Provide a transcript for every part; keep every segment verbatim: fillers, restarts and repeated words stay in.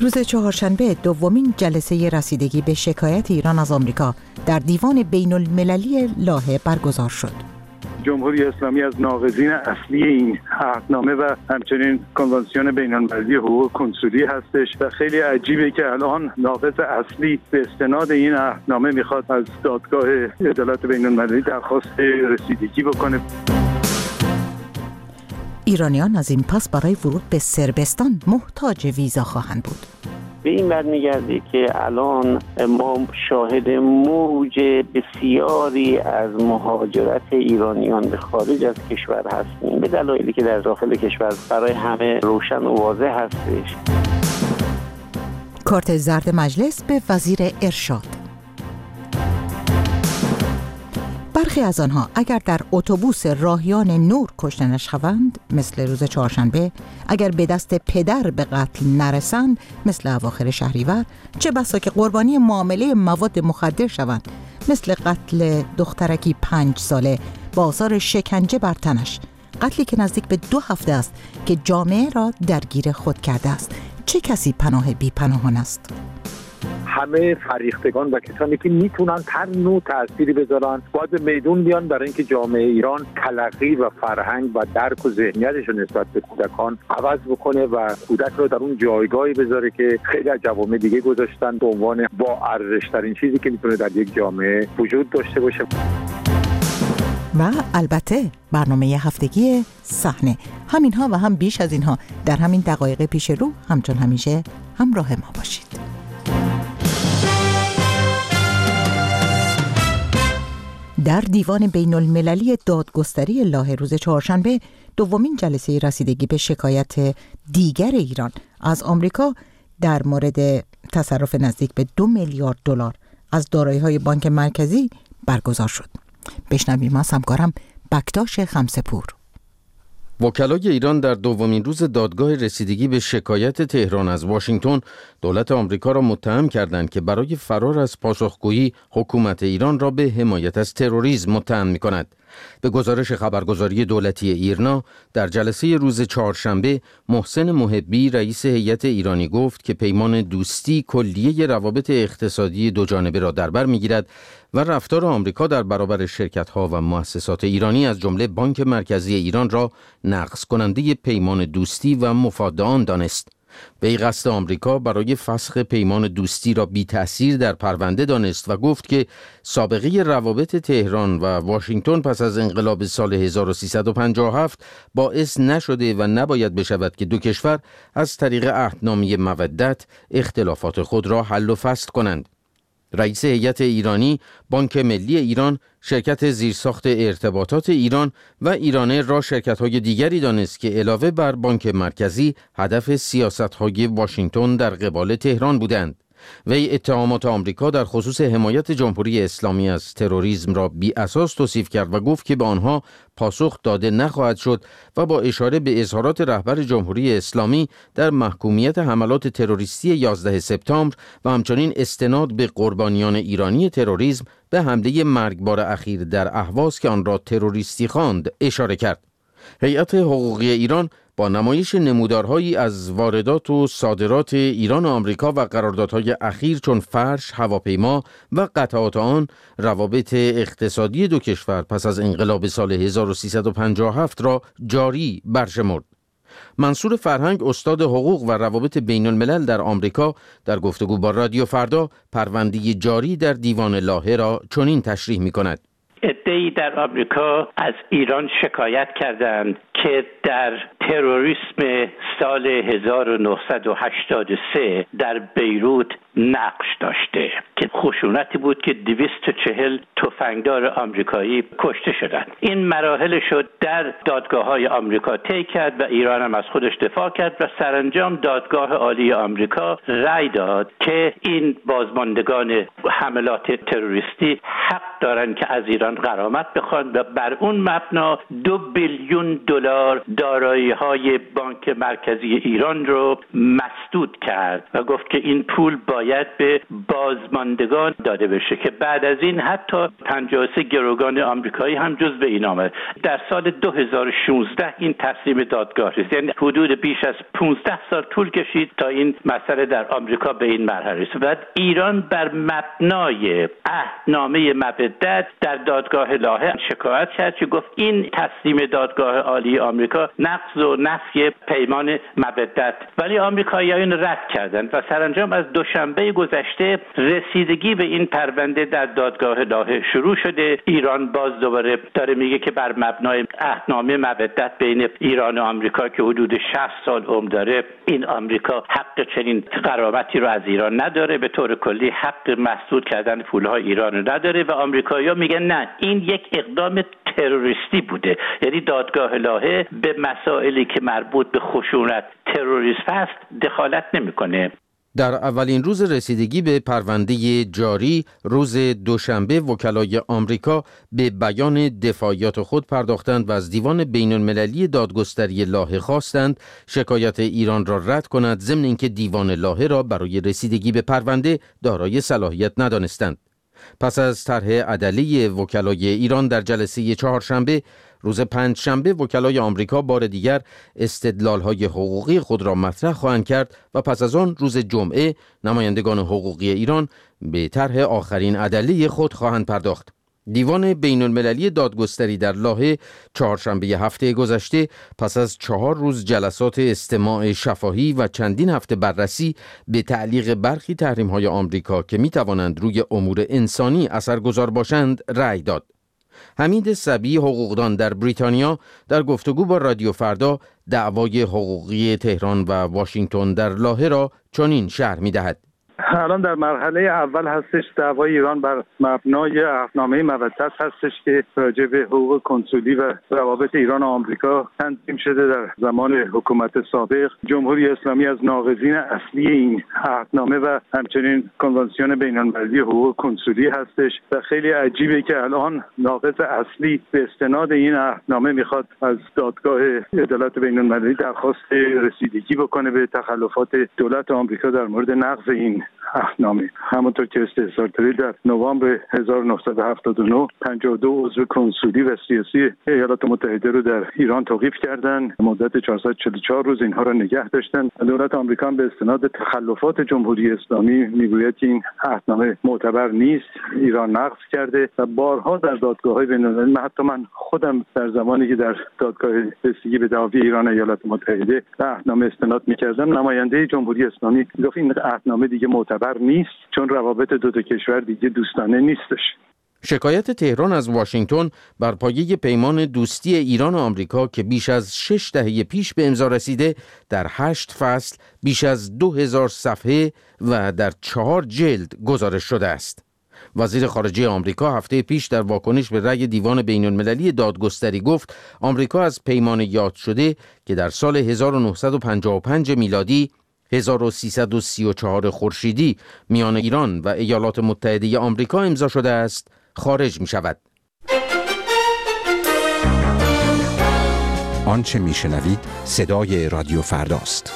روز چهارشنبه دومین جلسه رسیدگی به شکایت ایران از آمریکا در دیوان بین المللی لاهه برگزار شد. جمهوری اسلامی از ناقضین اصلی این عهدنامه و همچنین کنوانسیون بین المللی حقوق کنسولی هستش و خیلی عجیبه که الان ناقض اصلی به استناد این عهدنامه میخواد از دادگاه عدالت بین المللی درخواست رسیدگی بکنه. ایرانیان از این پس برای ورود به صربستان محتاج ویزا خواهند بود. به این برمیگرده که الان ما شاهد موج بسیاری از مهاجرت ایرانیان به خارج از کشور هستیم، به دلایلی که در داخل کشور برای همه روشن و واضح هستش. کارت زرد مجلس به وزیر ارشاد. برخی از آنها اگر در اتوبوس راهیان نور کشته نشوند مثل روز چهارشنبه، اگر به دست پدر به قتل نرسند مثل اواخر شهریور، چه بسا که قربانی معامله مواد مخدر شوند مثل قتل دخترکی پنج ساله با آثار شکنجه بر تنش، قتلی که نزدیک به دو هفته است که جامعه را درگیر خود کرده است. چه کسی پناه بی پناهان است؟ همه فریختگان و کسانی که میتونن هر نوع تأثیری بذارن باید به میدون بیان برای اینکه جامعه ایران تلقی و فرهنگ و درک و ذهنیتش رو نسبت به کودکان عوض بکنه و کودک رو در اون جایگاهی بذاره که خیلی از جوامع دیگه گذاشتن به عنوان با ارزش‌ترین چیزی که میتونه در یک جامعه وجود داشته باشه. و البته برنامه هفتگی صحنه. همینها و هم بیش از اینها در همین دقایق پیش رو همچون همیشه همراه ما باشید. در دیوان بین المللی دادگستری لاهه روز چهارشنبه دومین جلسه رسیدگی به شکایت دیگر ایران از آمریکا در مورد تصرف نزدیک به دو میلیارد دلار از دارایی‌های بانک مرکزی برگزار شد. بشنویم از همکارم بکتاش خمسه‌پور. وکلای ایران در دومین روز دادگاه رسیدگی به شکایت تهران از واشنگتن دولت آمریکا را متهم کردند که برای فرار از پاسخگویی حکومت ایران را به حمایت از تروریسم متهم می‌کند. به گزارش خبرگزاری دولتی ایرنا در جلسه روز چهارشنبه، محسن محبی رئیس هیئت ایرانی گفت که پیمان دوستی کلیه روابط اقتصادی دو جانبه را در بر می‌گیرد و رفتار آمریکا در برابر شرکت‌ها و مؤسسات ایرانی از جمله بانک مرکزی ایران را نقض کننده پیمان دوستی و مفاد آن دانست. وی قصد آمریکا برای فسخ پیمان دوستی را بی تأثیر در پرونده دانست و گفت که سابقه روابط تهران و واشنگتن پس از انقلاب سال هزار و سیصد و پنجاه و هفت باعث نشده و نباید بشود که دو کشور از طریق عهدنامه مودت اختلافات خود را حل و فصل کنند. رئیس هیئت ایرانی، بانک ملی ایران، شرکت زیرساخت ارتباطات ایران و ایرانه را شرکت‌های دیگری دانست که علاوه بر بانک مرکزی هدف سیاست‌های واشنگتن در قبال تهران بودند. وی اتهامات آمریکا در خصوص حمایت جمهوری اسلامی از تروریسم را بی اساس توصیف کرد و گفت که به آنها پاسخ داده نخواهد شد و با اشاره به اظهارات رهبر جمهوری اسلامی در محکومیت حملات تروریستی یازده سپتامبر و همچنین استناد به قربانیان ایرانی تروریسم به حمله مرگبار اخیر در اهواز که آن را تروریستی خواند اشاره کرد. هیئت حقوقی ایران با نمایش نمودارهایی از واردات و صادرات ایران و آمریکا و قراردادهای اخیر چون فرش، هواپیما و قطعات آن، روابط اقتصادی دو کشور پس از انقلاب سال هزار و سیصد و پنجاه و هفت را جاری برشمرد. منصور فرهنگ، استاد حقوق و روابط بین الملل در آمریکا، در گفتگو با رادیو فردا پرونده جاری در دیوان لاهه را چنین تشریح می‌کند. عده‌ای در آمریکا از ایران شکایت کردند که در تروریسم سال هزار و نهصد و هشتاد و سه در بیروت نقش داشته که خشونتی بود که دویست و چهل تفنگدار آمریکایی کشته شدند. این مراحل شد در دادگاه‌های آمریکا طی کرد و ایران هم از خودش دفاع کرد و سرانجام دادگاه عالی آمریکا رأی داد که این بازماندگان حملات تروریستی حق دارند که از ایران غرامت بخوان و بر اون مبنا دو بیلیون دلار دارایی سرمایه‌های بانک مرکزی ایران رو مسدود کرد و گفت که این پول باید به بازماندگان داده بشه که بعد از این حتی پنجاه و سه گروگان آمریکایی هم جزو این آمد. در سال دو هزار و شانزده این تصمیم دادگاه رسید، یعنی حدود بیش از پانزده سال طول کشید تا این مسئله در آمریکا به این مرحله رسید. بعد ایران بر مبنای عهدنامه مودت در دادگاه لاهه شکایت کرد که گفت این تصمیم دادگاه عالی آمریکا نقض و نفی پیمان مودت، ولی آمریکاییان رد کردند و سرانجام از دوشنبه گذشته رسیدگی به این پرونده در دادگاه لاهه شروع شده. ایران باز دوباره داره میگه که بر مبنای عهدنامه مودت بین ایران و آمریکا که حدود شصت سال عمر داره، این آمریکا حق چنین غرامتی رو از ایران نداره، به طور کلی حق مسدود کردن پولهای ایران رو نداره و آمریکایی‌ها میگن نه، این یک اقدام تروریستی بوده. یعنی دادگاه لاهه به مسائلی که مربوط به خشونت تروریسم است دخالت نمیکنه. در اولین روز رسیدگی به پرونده جاری روز دوشنبه وکلای آمریکا به بیان دفاعیات خود پرداختند و از دیوان بین المللی دادگستری لاهه خواستند شکایت ایران را رد کند، ضمن اینکه دیوان لاهه را برای رسیدگی به پرونده دارای صلاحیت ندانستند. پس از طرح عدلی وکلای ایران در جلسه چهارشنبه، روز پنجشنبه وکلای آمریکا بار دیگر استدلال‌های حقوقی خود را مطرح خواهند کرد و پس از آن روز جمعه نمایندگان حقوقی ایران به طرح آخرین عدلی خود خواهند پرداخت. دیوان بین المللی دادگستری در لاهه چهارشنبه هفته گذشته پس از چهار روز جلسات استماع شفاهی و چندین هفته بررسی به تعلیق برخی تحریم‌های آمریکا که می‌توانند روی امور انسانی اثرگذار باشند رأی داد. حمید صبی حقوقدان در بریتانیا در گفتگو با رادیو فردا دعوای حقوقی تهران و واشنگتن در لاهه را چنین شرح می‌دهد. الان در مرحله اول هستش دعوای ایران بر مبنای عهدنامه مودت هستش که راجع به حقوق کنسولی و روابط ایران و آمریکا تنظیم شده در زمان حکومت سابق. جمهوری اسلامی از ناقضین اصلی این عهدنامه و همچنین کنوانسیون بین‌المللی حقوق کنسولی هستش و خیلی عجیبه که الان ناقض اصلی به استناد این عهدنامه میخواد از دادگاه عدالت بین‌المللی درخواست رسیدگی بکنه به تخلفات دولت آمریکا در مورد نقض این عهدنامه. همونطور که استحضارتری در نوامبر هزار و نهصد و هفتاد و نه پنجاه و دو عضو کنسولی و سیاسی ایالات متحده رو در ایران توقیف کردند. مدت چهارصد و چهل و چهار روز اینها را نگه داشتن. دولت آمریکا به استناد تخلفات جمهوری اسلامی میگوید که این عهدنامه معتبر نیست، ایران نقض کرده و بارها در دادگاه‌های بین‌المللی، حتی من خودم در زمانی که در دادگاه رسیدگی به دعوی ایران و ایالات متحده به عهدنامه استناد می‌کردم، نماینده جمهوری اسلامی گفت این عهدنامه دیگه معتبر نیست چون روابط دو تا کشور دیگه دوستانه نیستش. شکایت تهران از واشنگتن بر پایه پیمان دوستی ایران و آمریکا که بیش از شش دهه پیش به امضا رسیده در هشت فصل بیش از دو هزار صفحه و در چهار جلد گزارش شده است. وزیر خارجه آمریکا هفته پیش در واکنش به رأی دیوان بین المللی دادگستری گفت آمریکا از پیمان یاد شده که در سال هزار و نهصد و پنجاه و پنج میلادی هزار و سیصد و سی و چهار خورشیدی میان ایران و ایالات متحده آمریکا امضا شده است خارج می شود. آنچه می شنوید صدای رادیو فرداست.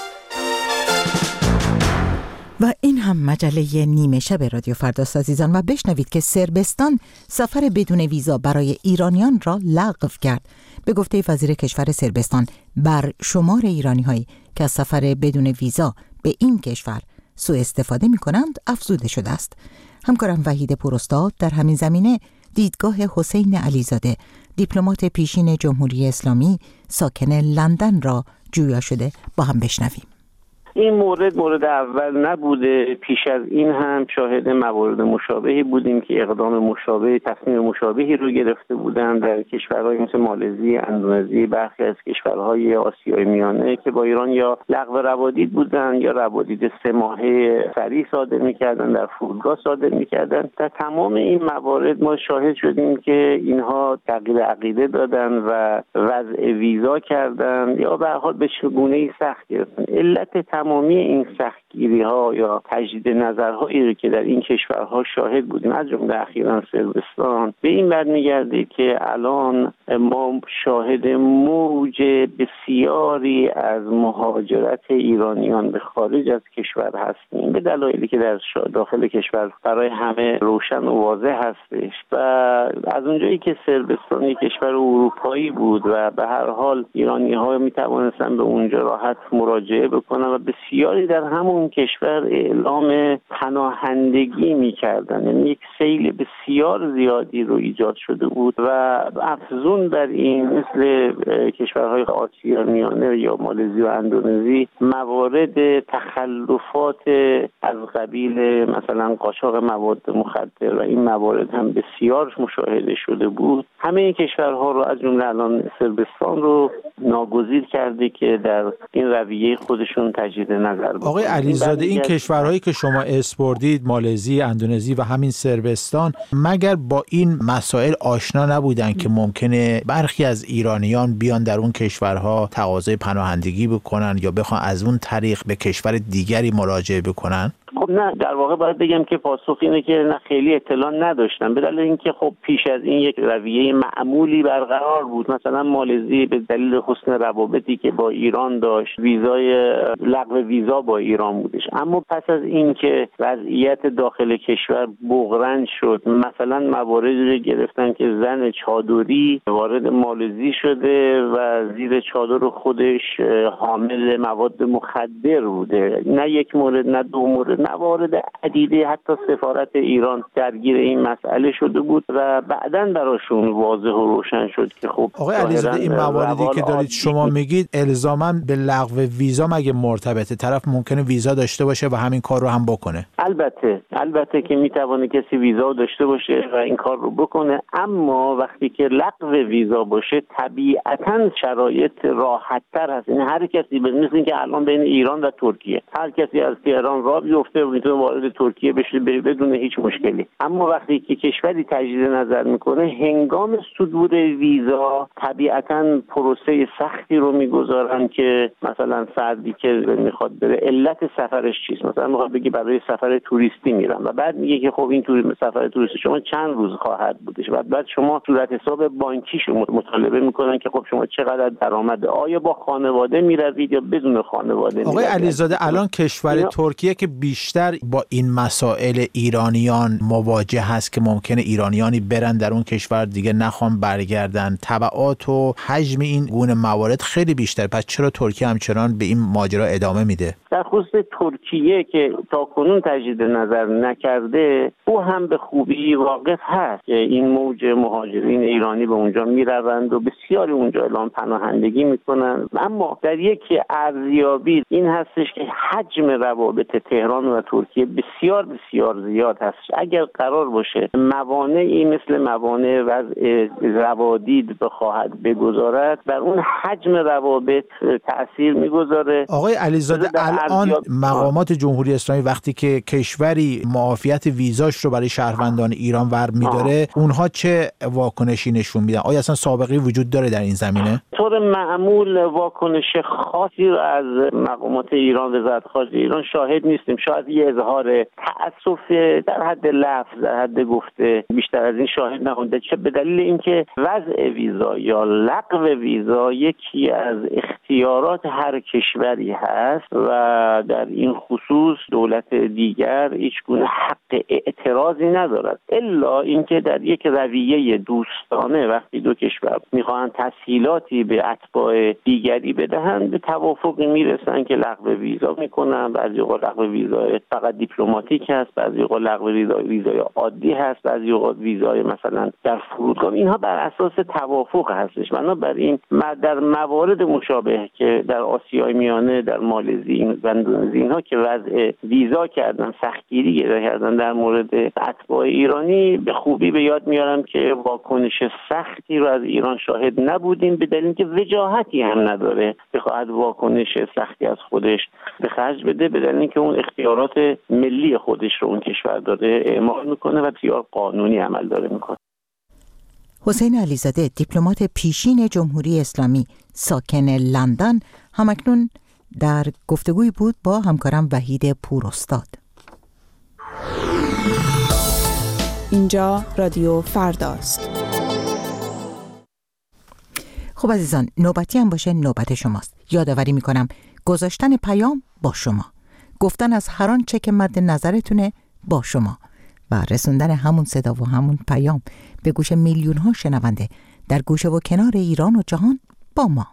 و این هم مجله نیمه شب رادیو فرداست عزیزان، و بشنوید که صربستان سفر بدون ویزا برای ایرانیان را لغو کرد. به گفته وزیر کشور صربستان، بر شمار ایرانی هایی که از سفر بدون ویزا به این کشور سوء استفاده می کنند افزوده شده است. همکارم وحید پوراستاد در همین زمینه دیدگاه حسین علیزاده، دیپلمات پیشین جمهوری اسلامی ساکن لندن را جویا شده. با هم بشنویم. این مورد مورد اول نبوده. پیش از این هم شاهد موارد مشابهی بودیم که اقدام مشابه، تصمیم مشابهی رو گرفته بودند در کشورهای مثل مالزی، اندونزی، برخی از کشورهای آسیای میانه که با ایران یا لغو روادید بودند یا روادید سه ماهه سریع صادر می‌کردند، در فرودگاه صادر می‌کردند. در تمام این موارد ما شاهد شدیم که اینها تغییر عقیده دادن و وضع ویزا کردند یا به هر حال به چگونه‌ای سخت گرفتن. علت تمامی این سختگیری ها یا تجدید نظرهایی که در این کشورها شاهد بودیم، از جمله اخیراً صربستان، به این برمیگرده که الان ما شاهد موج بسیاری از مهاجرت ایرانیان به خارج از کشور هستیم، به دلایلی که در داخل کشور برای همه روشن و واضح هستش. و از اونجایی که صربستان یک کشور اروپایی بود و به هر حال ایرانی ها می توانستن به اونجا راحت مراجعه بکنن و بسیاری در همون کشور اعلام پناهندگی می کردن، یعنی یک سیل بسیار زیادی رو ایجاد شده بود و افزون بر این مثل کشورهای آسیا میانه یا مالزی و اندونزی موارد تخلفات از قبیل مثلا قاچاق مواد مخدر و این موارد هم بسیار مشاهده شده بود. همه این کشورها رو از جمله الان صربستان رو ناگزیر کرده که در این رویه خودشون تجدید نظر بکنن. آقای علیزاده، این کشورهایی که شما اسم بردید، مالزی، اندونزی و همین صربستان، مگر با این مسائل آشنا نبودن که ممکنه برخی از ایرانیان بیان در اون کشورها تقاضای پناهندگی بکنن یا بخوان از اون طریق به کشور دیگری مراجعه بکنن؟ خب نه، در واقع باید بگم که پاسخ اینه که نه، خیلی اطلاع نداشتم، به دلیل اینکه خب پیش از این یک رویه معمولی برقرار بود. مثلا مالزی به دلیل حسن روابطی که با ایران داشت ویزای لغو ویزا با ایران بودش، اما پس از اینکه وضعیت داخل کشور بحران شد، مثلا مواردی رو گرفتن که زن چادری وارد مالزی شده و زیر چادر خودش حامل مواد مخدر بوده. نه یک مورد، نه دو مورد، موارد عدیده، حتی سفارت ایران درگیر این مسئله شده بود و بعداً براشون واضح و روشن شد که خب آقای علیزاده، این مواردی که دارید شما میگید الزاماً به لغو ویزا مگه مرتبطه؟ طرف ممکنه ویزا داشته باشه و همین کار رو هم بکنه. البته البته که میتونه کسی ویزا داشته باشه و این کار رو بکنه، اما وقتی که لغو ویزا باشه طبیعتاً شرایط راحت‌تر هست. این هر کسی مثل اینکه الان بین ایران و ترکیه هر کسی از تهران راه بیفته و میتونه وارد ترکیه بشه بدون هیچ مشکلی، اما وقتی که کشوری تجدید نظر میکنه هنگام صدور ویزا طبیعتاً پروسه سختی رو میگذارن که مثلا فردی که میخواد بره علت سفرش چیست، مثلا میخواد بگه برای سفر توریستی میرم و بعد میگه که خب این توری سفر توریستی شما چند روز خواهد بودش و بعد شما صورت حساب بانکیشو مطالبه میکنن که خب شما چقدر درآمد، آیا با خانواده میروید یا بدون خانواده. آقای علیزاده، الان کشور اینا... ترکیه که بیشتر با این مسائل ایرانیان مواجه هست که ممکنه ایرانیانی برن در اون کشور دیگه نخوان برگردن، تبعات و حجم این گونه موارد خیلی بیشتر، پس چرا ترکیه همچنان به این ماجرا ادامه میده؟ در خصوص ترکیه که تاکنون تجدید نظر نکرده، او هم به خوبی واقف هست که این موج مهاجرین ایرانی به اونجا میروند و بسیاری اونجا اعلام پناهندگی میکنن، اما در یک ارزیابی این هستش که حجم روابط تهران و ترکیه بسیار بسیار زیاد هست. اگر قرار باشه موانعی مثل موانع وضع روادید بخواهد بگذارد، بر اون حجم روابط تأثیر میگذاره. آقای علیزاده، الان مقامات جمهوری اسلامی وقتی که کشوری معافیت ویزاش رو برای شهروندان ایران ور میداره، اونها چه واکنشی نشون میدن؟ آیا اصلا سابقه وجود داره در این زمینه؟ طور معمول واکنش خاصی رو از مقامات ایران، وزارت خارجه ایران شاهد نیستیم. شاید یه اظهار تأسف در حد لفظ، در حد گفته، بیشتر از این شاهد نبوده، چه به دلیل اینکه وضع ویزا یا لغو ویزا یکی از اختیارات هر کشوری هست و در این خصوص دولت دیگر هیچ گونه حق اعتراضی ندارد، الا اینکه در یک رویه دوستانه وقتی دو کشور میخوان تسهیلاتی به اتباع دیگری بدهند به توافقی میرسن که لغو ویزا میکنن. بعضی اوقات لغو ویزا فقط دیپلماتیک هست، بعضی اوقات لغو ویزا ویزای عادی هست، بعضی اوقات ویزای مثلا در فرودگاه. اینها بر اساس توافق هستش. بنابراین در موارد مشابه که در آسیای میانه، در مالزی و اندونزی، اینها که وضع ویزا کردن، سختگیری کردن در مورد اتباع ایرانی، به خوبی به یاد میارم که واکنش سختی رو از ایران شاهد نبودیم، به دلیل اینکه وجاهتی هم نداره بخواد واکنش سختی از خودش به خرج بده، به دلیل اینکه اون اختیارات ملی خودش رو اون کشور داره اعمال میکنه و بسیار قانونی عمل داره میکنه. حسین علیزاده، دیپلمات پیشین جمهوری اسلامی ساکن لندن، همکنون در گفتگوی بود با همکارم وحید پوراستاد. اینجا رادیو فرداست. خب عزیزان، نوبتی هم باشه نوبت شماست. یادآوری میکنم گذاشتن پیام با شما، گفتن از هر آنچه که مد نظرتونه با شما و رسوندن همون صدا و همون پیام به گوش میلیون ها شنونده در گوشه و کنار ایران و جهان با ما.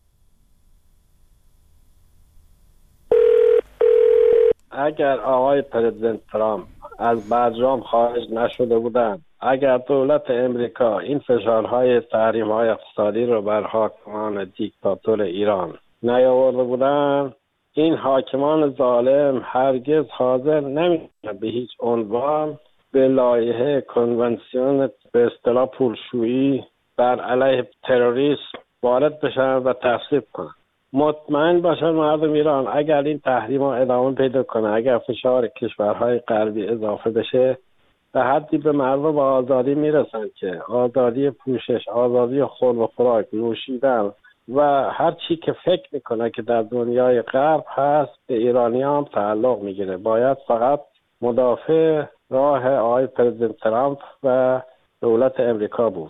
اگر آقای پرزیدنت ترامپ از برجام خارج نشده بودند، اگر دولت امریکا این فشارهای تحریم‌های اقتصادی رو بر حاکمان دیکتاتور ایران نیاورده بودند، این حاکمان ظالم هرگز حاضر نمی‌شدند به هیچ عنوان به لایحه کنونسیون به اصطلاح پولشویی بر علیه تروریسم وارد بشن و تصویب کنند. مطمئن باشن مردم ایران اگر این تحریم‌ها ادامه پیدا کنه، اگر فشار کشورهای غربی اضافه بشه، به حدی به مردم با آزادی میرسن که آزادی پوشش، آزادی خورد و خوراک، نوشیدن و هر چی که فکر میکنه که در دنیای غرب هست به ایرانی هم تعلق میگیره. باید فقط مدافع راه آقای پرزیدنت ترامپ و دولت امریکا بود.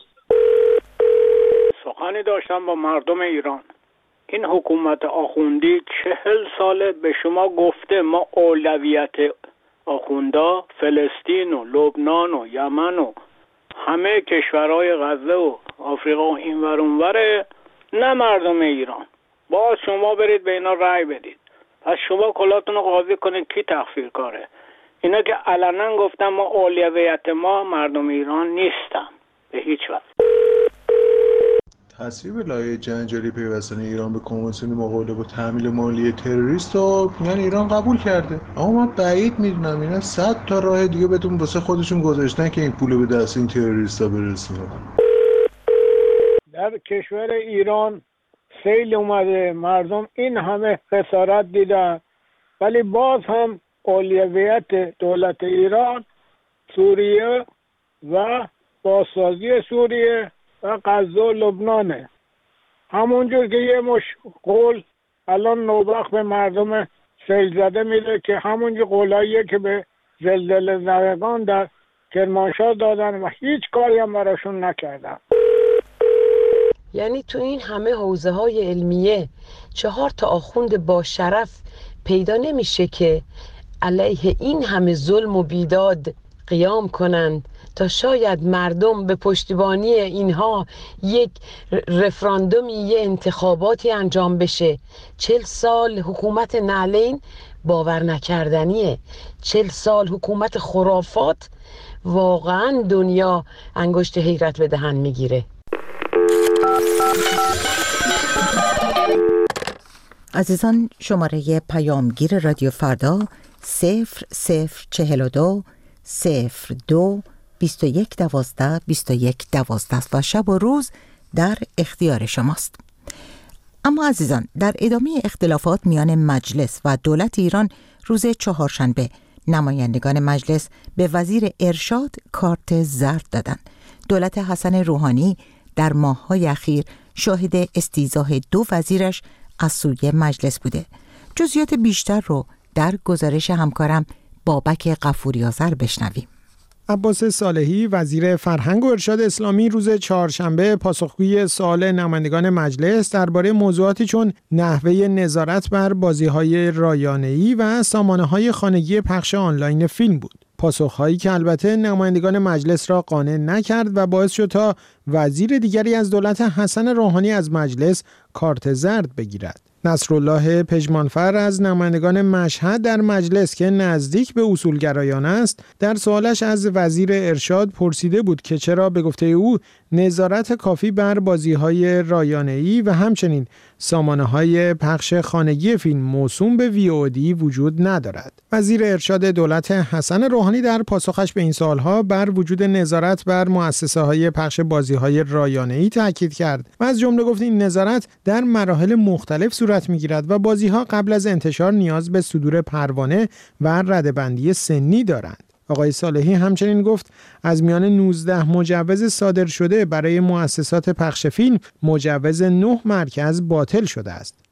سخنی داشتم با مردم ایران. این حکومت آخوندی چهل ساله به شما گفته ما اولویت آخوندا فلسطین و لبنان و یمن و همه کشورهای غزه و آفریقا و اینور اونوره، نه مردم ایران. باز شما برید به اینا رأی بدید. پس شما کلاتون رو قاضی کنید کی تقصیر کاره. اینا که علنا گفتن ما اولویت ما مردم ایران نیستن به هیچ وجه. تصویب لایحه جنجالی پیوستن ایران به کنوانسیون مقابله با تحمیل مالی تروریست رو میگن ایران قبول کرده، اما من بعید میدونم اینا صد تا راه دیگه بهتون واسه خودشون گذاشتن که این پول به دست این تروریستا برسونه. در کشور ایران سیل اومده، مردم این همه خسارت دیدن، ولی باز هم اولویت دولت ایران سوریه و بازسازی سوریه و غزه و لبنانه. همونجور که یه مش قول الان نوبخت به مردم سیل زده میده که همونجور قولاییه که به زلزله زدگان در کرمانشاه دادن و هیچ کاری هم براشون نکردن. یعنی تو این همه حوزه های علمیه چهار تا آخوند با شرف پیدا نمیشه که علیه این همه ظلم و بیداد قیام کنند تا شاید مردم به پشتیبانی اینها یک رفراندومی، یه انتخاباتی انجام بشه. چل سال حکومت نعلین باور نکردنیه. چل سال حکومت خرافات، واقعا دنیا انگشت حیرت به دهن میگیره. عزیزان، شماره پیامگیر رادیو فردا صفر صفر چهل و دو صفر دو بیست و یک دوازده بیست و یک دوازده است و شب و روز در اختیار شماست. اما عزیزان، در ادامه اختلافات میان مجلس و دولت ایران روز چهارشنبه نمایندگان مجلس به وزیر ارشاد کارت زرد دادند. دولت حسن روحانی در ماه‌های اخیر شاهد استیضاح دو وزیرش از سوی مجلس بوده. جزئیات بیشتر رو در گزارش همکارم بابک غفوری آذر بشنویم. عباس صالحی وزیر فرهنگ و ارشاد اسلامی روز چهارشنبه پاسخگوی سوال نمایندگان مجلس درباره موضوعاتی چون نحوه نظارت بر بازی‌های رایانه‌ای و سامانه‌های خانگی پخش آنلاین فیلم بود. پاسخهایی که البته نمایندگان مجلس را قانع نکرد و باعث شد تا وزیر دیگری از دولت حسن روحانی از مجلس کارت زرد بگیرد. نصرالله پژمانفر از نمایندگان مشهد در مجلس که نزدیک به اصولگرایان است، در سوالش از وزیر ارشاد پرسیده بود که چرا به گفته او نظارت کافی بر بازی‌های رایانه‌ای و همچنین سامانه‌های پخش خانگی فیلم موسوم به وی او دی وجود ندارد. وزیر ارشاد دولت حسن روحانی در پاسخش به این سوالها بر وجود نظارت بر مؤسسه‌های پخش بازی‌های رایانه‌ای تاکید کرد و از جمله گفت این نظارت در مراحل مختلف صورت می‌گیرد و بازی‌ها قبل از انتشار نیاز به صدور پروانه و رده‌بندی سنی دارند. آقای صالحی همچنین گفت از میان نوزده مجوز صادر شده برای مؤسسات پخش فیلم، مجوز نه مرکز باطل شده است.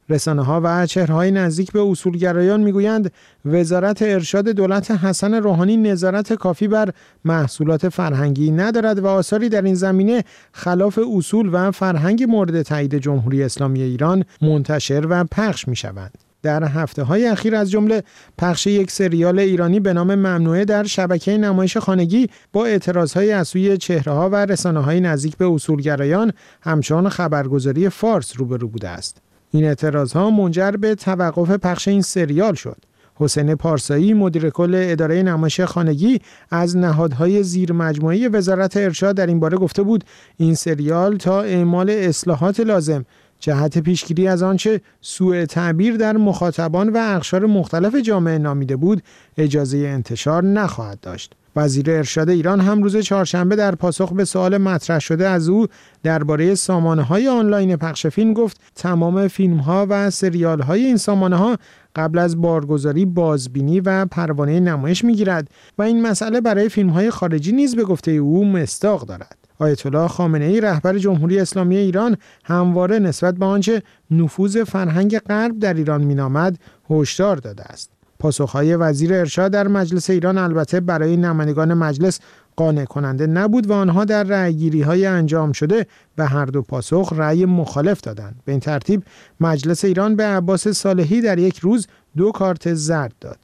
رسانه‌ها و چهره‌های نزدیک به اصولگرایان میگویند وزارت ارشاد دولت حسن روحانی نظارت کافی بر محصولات فرهنگی ندارد و آثاری در این زمینه خلاف اصول و فرهنگ مورد تایید جمهوری اسلامی ایران منتشر و پخش می‌شوند. در هفته‌های اخیر از جمله پخش یک سریال ایرانی به نام ممنوعه در شبکه نمایش خانگی با اعتراض‌های از سوی چهره‌ها و رسانه‌های نزدیک به اصولگرایان همچون خبرگزاری فارس روبرو بوده است. این اعتراضها منجر به توقف پخش این سریال شد. حسین پارسایی مدیر کل اداره نمایش خانگی از نهادهای زیر مجموعه وزارت ارشاد در این باره گفته بود این سریال تا اعمال اصلاحات لازم جهت پیشگیری از آنچه سوء تعبیر در مخاطبان و اقشار مختلف جامعه نامیده بود اجازه انتشار نخواهد داشت. وزیر ارشاد ایران هم روز چهارشنبه در پاسخ به سوال مطرح شده از او درباره سامانه‌های آنلاین پخش فیلم گفت تمام فیلم‌ها و سریال‌های این سامانه‌ها قبل از بارگذاری بازبینی و پروانه نمایش می‌گیرد و این مسئله برای فیلم‌های خارجی نیز به گفته او مصداق دارد. آیت الله خامنه‌ای رهبر جمهوری اسلامی ایران همواره نسبت به آنچه نفوذ فرهنگ غرب در ایران مینامد هشدار داده است. پاسخهای وزیر ارشاد در مجلس ایران البته برای نمایندگان مجلس قانع کننده نبود و آنها در رأی‌گیری‌های انجام شده به هر دو پاسخ رأی مخالف دادند. به این ترتیب مجلس ایران به عباس صالحی در یک روز دو کارت زرد داد.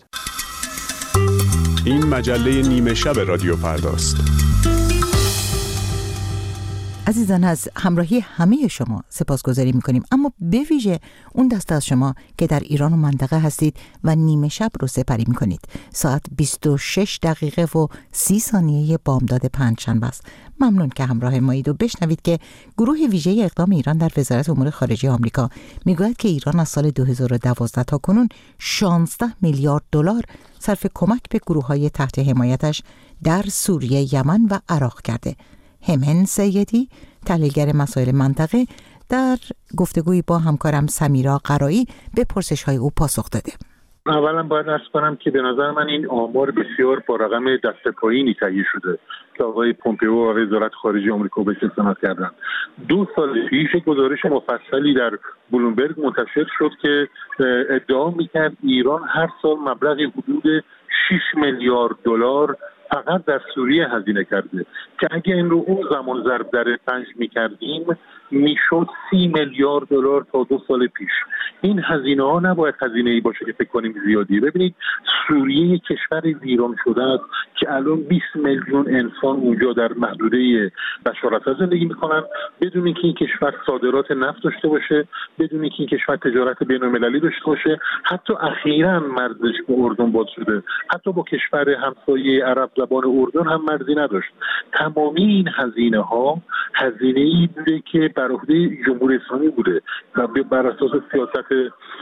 این مجله نیمه شب رادیو فرداست. عزیزان از همراهی همه شما سپاسگزاری می‌کنیم، اما به ویژه اون دسته از شما که در ایران و منطقه هستید و نیمه شب رو سپری می‌کنید. ساعت بیست و شش دقیقه و سی ثانیه بامداد پنجشنبه است. ممنون که همراه مایید و بشنوید که گروه ویژه اقدام ایران در وزارت امور خارجه آمریکا میگوید که ایران از سال دو هزار و دوازده تا کنون شانزده میلیارد دلار صرف کمک به گروه‌های تحت حمایتش در سوریه، یمن و عراق کرده. همن سیدی تحلیلگر مسائل منطقه در گفتگویی با همکارم سمیرا قرایی به پرسش‌های او پاسخ داده. اولا باید عرض کنم که به نظر من این آمار بسیار با رقم دست پایینی تهیه شده که آقای پومپئو و وزارت خارجه آمریکا بهش استناد کردن. دو سال پیش گزارش مفصلی در بلومبرگ منتشر شد که ادعا می‌کرد ایران هر سال مبلغی حدود شش میلیارد دلار فقط در سوریه هزینه کرده که اگه این رو اون زمان ضرب در پنج می‌کردیم میشد سی میلیارد دلار تا دو سال پیش. این هزینه ها نباید هزینه ای باشه که فکر کنیم زیادیه. ببینید سوریه یک کشور ویران شده است که الان بیست میلیون انسان اونجا در محدوده بشار الاسد زندگی میکنن بدون اینکه این کشور صادرات نفت داشته باشه، بدون اینکه این کشور تجارت بین‌المللی داشته باشه. حتی اخیراً مرزش با اردن باز شده، حتی با کشور همسایه عرب زبان اردن هم مرزی نداشت. تمامی این هزینه ها هزینه ای بوده که بر عهده جمهوری اسلامی بوده و بر اساس سیاست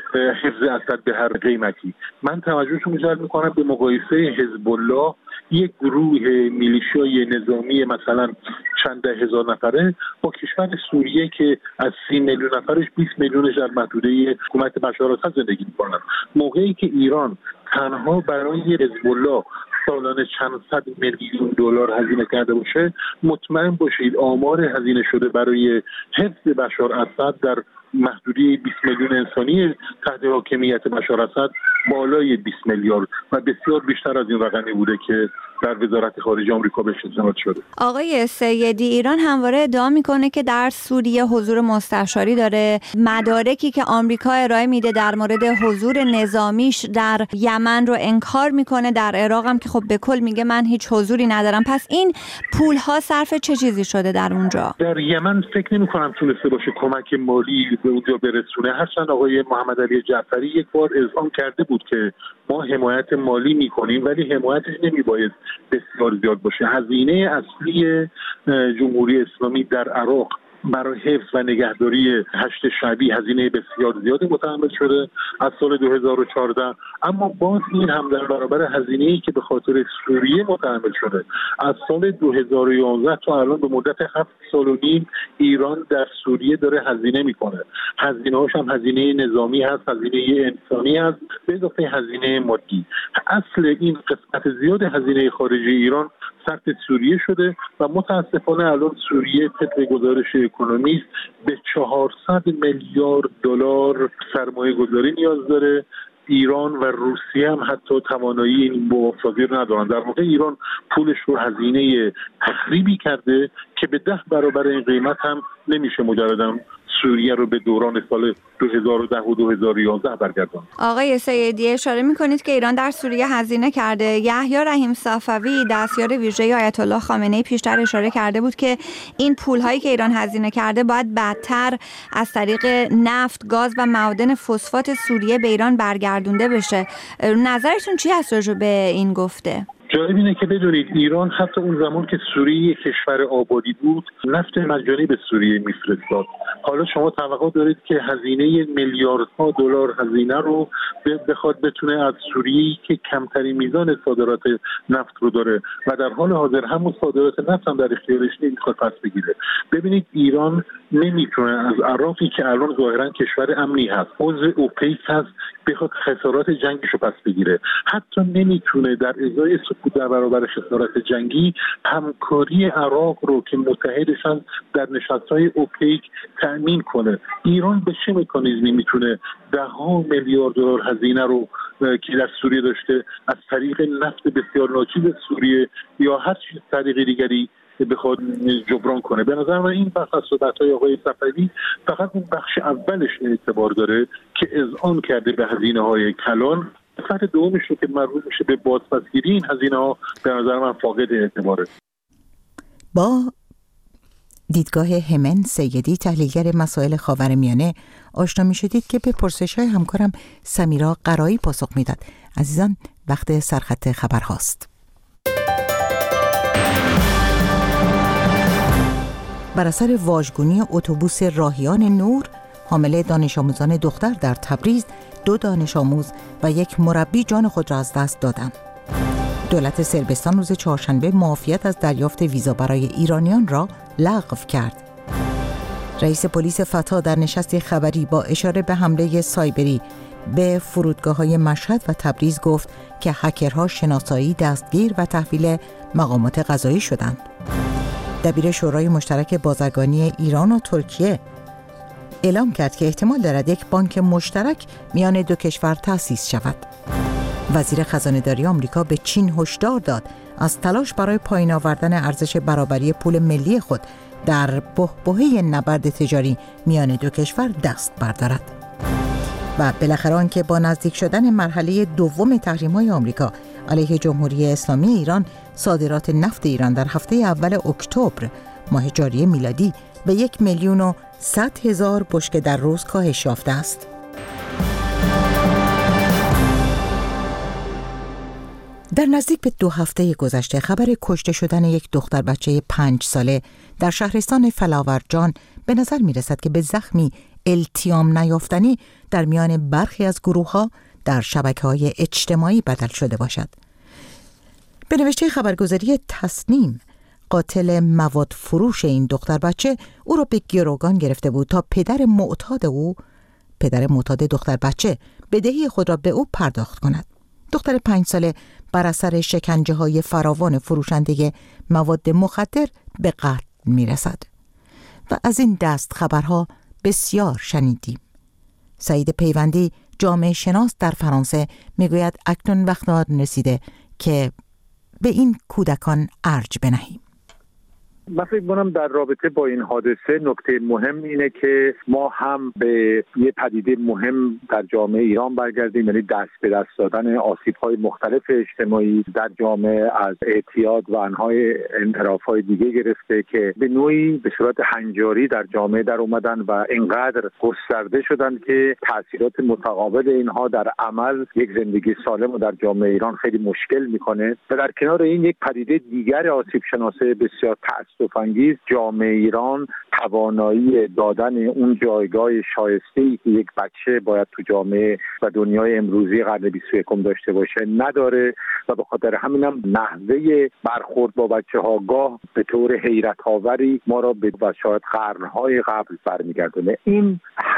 حفظ اسد به هر قیمتی. من توجهشون جلب میکنم به مقایسه حزب الله، یک گروه میلیشیای نظامی مثلا چند ده هزار نفره با کشور سوریه که از سی میلیون نفرش بیست میلیونش در محدوده حکومت بشار الاسد زندگی میکنن. موقعی که ایران تنها برای حزب الله سالانه چند صد میلیون دلار هزینه کرده باشه، مطمئن باشید آمار هزینه شده برای حفظ بشار الاسد در محدوده بیست میلیون انسانی تحت حاکمیت بشار الاسد بالای بیست میلیارد و بسیار بیشتر از این رقمی بوده که در وزارت خارجه آمریکا بهش استناد شده. آقای سیدی، ایران همواره ادعا میکنه که در سوریه حضور مستشاری داره. مدارکی که آمریکا ارائه میده در مورد حضور نظامیش در یمن رو انکار میکنه، در عراق هم که خب به کل میگه من هیچ حضوری ندارم. پس این پول ها صرف چه چیزی شده در اونجا؟ در یمن فکر نمی کنم تونسته باشه کمک مالی به اونجا برسونه. هرچند آقای محمد علی جعفری یک بار اعلام کرده بود که ما حمایت مالی میکنیم ولی حمایتش نمیباید بسیار زیاد باشه. هزینه اصلی جمهوری اسلامی در عراق برای حفظ و نگهداری هشت شعبی هزینه بسیار زیادی متحمل شده از سال دو هزار و چهارده، اما باز این هم در برابر هزینه‌ای که به خاطر سوریه متحمل شده. از سال دو هزار و یازده تا الان به مدت هفت سال و نیم ایران در سوریه داره هزینه میکنه. هزینه‌هاش هم هزینه نظامی هست، هزینه انسانی هست، به اضافه هزینه مادی. اصل این قسمت زیاد هزینه خارجی ایران صرف سوریه شده و متاسفانه الان سوریه طبق گزارش اکونومیست به چهارصد میلیارد دلار سرمایه گذاری نیاز داره. ایران و روسیه هم حتی توانایی این موافقی رو ندارن. در واقع ایران پولش رو هزینه تخریبی کرده که به ده برابر این قیمت هم نمیشه مجرداً سوریه رو به دوران سال دو هزار و ده و دو هزار و یازده برگرداند. آقای سیدی اشاره می‌کنید که ایران در سوریه هزینه کرده. یحیی رحیم صفوی دستیار ویژه آیت الله خامنه‌ای پیشتر اشاره کرده بود که این پول‌هایی که ایران هزینه کرده باید بعدتر از طریق نفت، گاز و معادن فسفات سوریه به ایران برگردونده بشه. نظرتون چی هست راجع به این گفته؟ جالب اینه که بدونید ایران حتی اون زمان که سوریه کشور آبادی بود نفت مجانی به سوریه میفرستاد. حالا شما توقع دارید که هزینه میلیاردها دلار هزینه رو بخواد بتونه از سوریه که کمترین میزان صادرات نفت رو داره و در حال حاضر همون صادرات نفت هم در اختیارش نمیخواد پس بگیره. ببینید ایران نمیتونه از عراقی که الان ظاهرا کشور امنی هست، عضو اوپک هست، بخواد خسارات جنگش رو پس بگیره. حتی نمیتونه در ازای سکوت در برابر خسارات جنگی همکاری عراق رو که متحدشن در نشست‌های اوپک تأمین کنه. ایران به چه مکانیزمی میتونه ده ها میلیارد دلار هزینه رو که در سوریه داشته از طریق نفت بسیار ناچیز سوریه یا هر چیز طریق دیگری بخواد جبران کنه؟ به نظر من این بخش از صحبت‌های آقای صفوی فقط اون بخش اولش اعتبار داره که اذعان کرده به هزینه‌های کلان. بخش دومش رو که مربوط میشه به بازپسگیری این هزینه‌ها به نظر من فاقد اعتباره. با دیدگاه همن سیدی تحلیلگر مسائل خاورمیانه آشنا می‌شدید که به پرسش‌های همکارم سمیرا قرایی پاسخ میداد. عزیزان وقت سرخط خبر هاست. بر اثر واژگونی اتوبوس راهیان نور حامل دانش آموزان دختر در تبریز دو دانش آموز و یک مربی جان خود را از دست دادند. دولت صربستان روز چهارشنبه معافیت از دریافت ویزا برای ایرانیان را لغو کرد. رئیس پلیس فتا در نشستی خبری با اشاره به حمله سایبری به فرودگاه‌های مشهد و تبریز گفت که هکرها شناسایی، دستگیر و تحویل مقامات قضایی شدند. دبیر شورای مشترک بازرگانی ایران و ترکیه اعلام کرد که احتمال دارد یک بانک مشترک میان دو کشور تأسیس شود. وزیر خزانه‌داری آمریکا به چین هشدار داد از تلاش برای پایین آوردن ارزش برابری پول ملی خود در بحبوحه نبرد تجاری میان دو کشور دست بردارد. و بالاخره آنکه با نزدیک شدن مرحله دوم تحریم‌های آمریکا علیه جمهوری اسلامی ایران، صادرات نفت ایران در هفته اول اکتبر ماه جاری میلادی به یک میلیون و صد هزار بشکه در روز کاهش یافته است. در نزدیک به دو هفته گذشته خبر کشته شدن یک دختر بچه پنج ساله در شهرستان فلاورجان به نظر می رسد که به زخمی التیام نیافتنی در میان برخی از گروه‌ها در شبکه‌های اجتماعی بدل شده باشد. به نوشته خبرگزاری تصنیم، قاتل مواد فروش این دختر بچه او را به گروگان گرفته بود تا پدر معتاد او، پدر معتاد دختر بچه، بدهی خود را به او پرداخت کند. دختر پنج ساله بر اثر شکنجه‌های فراوان فروشنده مواد مخدر به قتل می‌رسد و از این دست خبرها بسیار شنیدیم. سعید پیوندی، جامعه شناس در فرانسه، میگوید اکنون وقت آن رسیده که به این کودکان ارج بنهیم. من فکر می‌کنم در رابطه با این حادثه نکته مهم اینه که ما هم به یه پدیده مهم در جامعه ایران برگردیم، یعنی دست به دست دادن آسیب‌های مختلف اجتماعی در جامعه از اعتیاد و انواع انحراف‌های دیگه گرفته که به نوعی به صورت هنجاری در جامعه در اومدن و اینقدر گسترده شدن که تأثیرات متقابل اینها در عمل یک زندگی سالم رو در جامعه ایران خیلی مشکل می‌کنه. و در کنار این یک پدیده دیگر آسیب شناسه بسیار تأسف‌انگیز، جامعه ایران توانایی دادن اون جایگاه شایسته‌ای که یک بچه باید تو جامعه و دنیای امروزی قرن بیست و یکم داشته باشه نداره و به خاطر همینم نحوه برخورد با بچه‌ها گاه به طور حیرت آوری ما را به شاید قرن‌های قبل برمیگردونه. این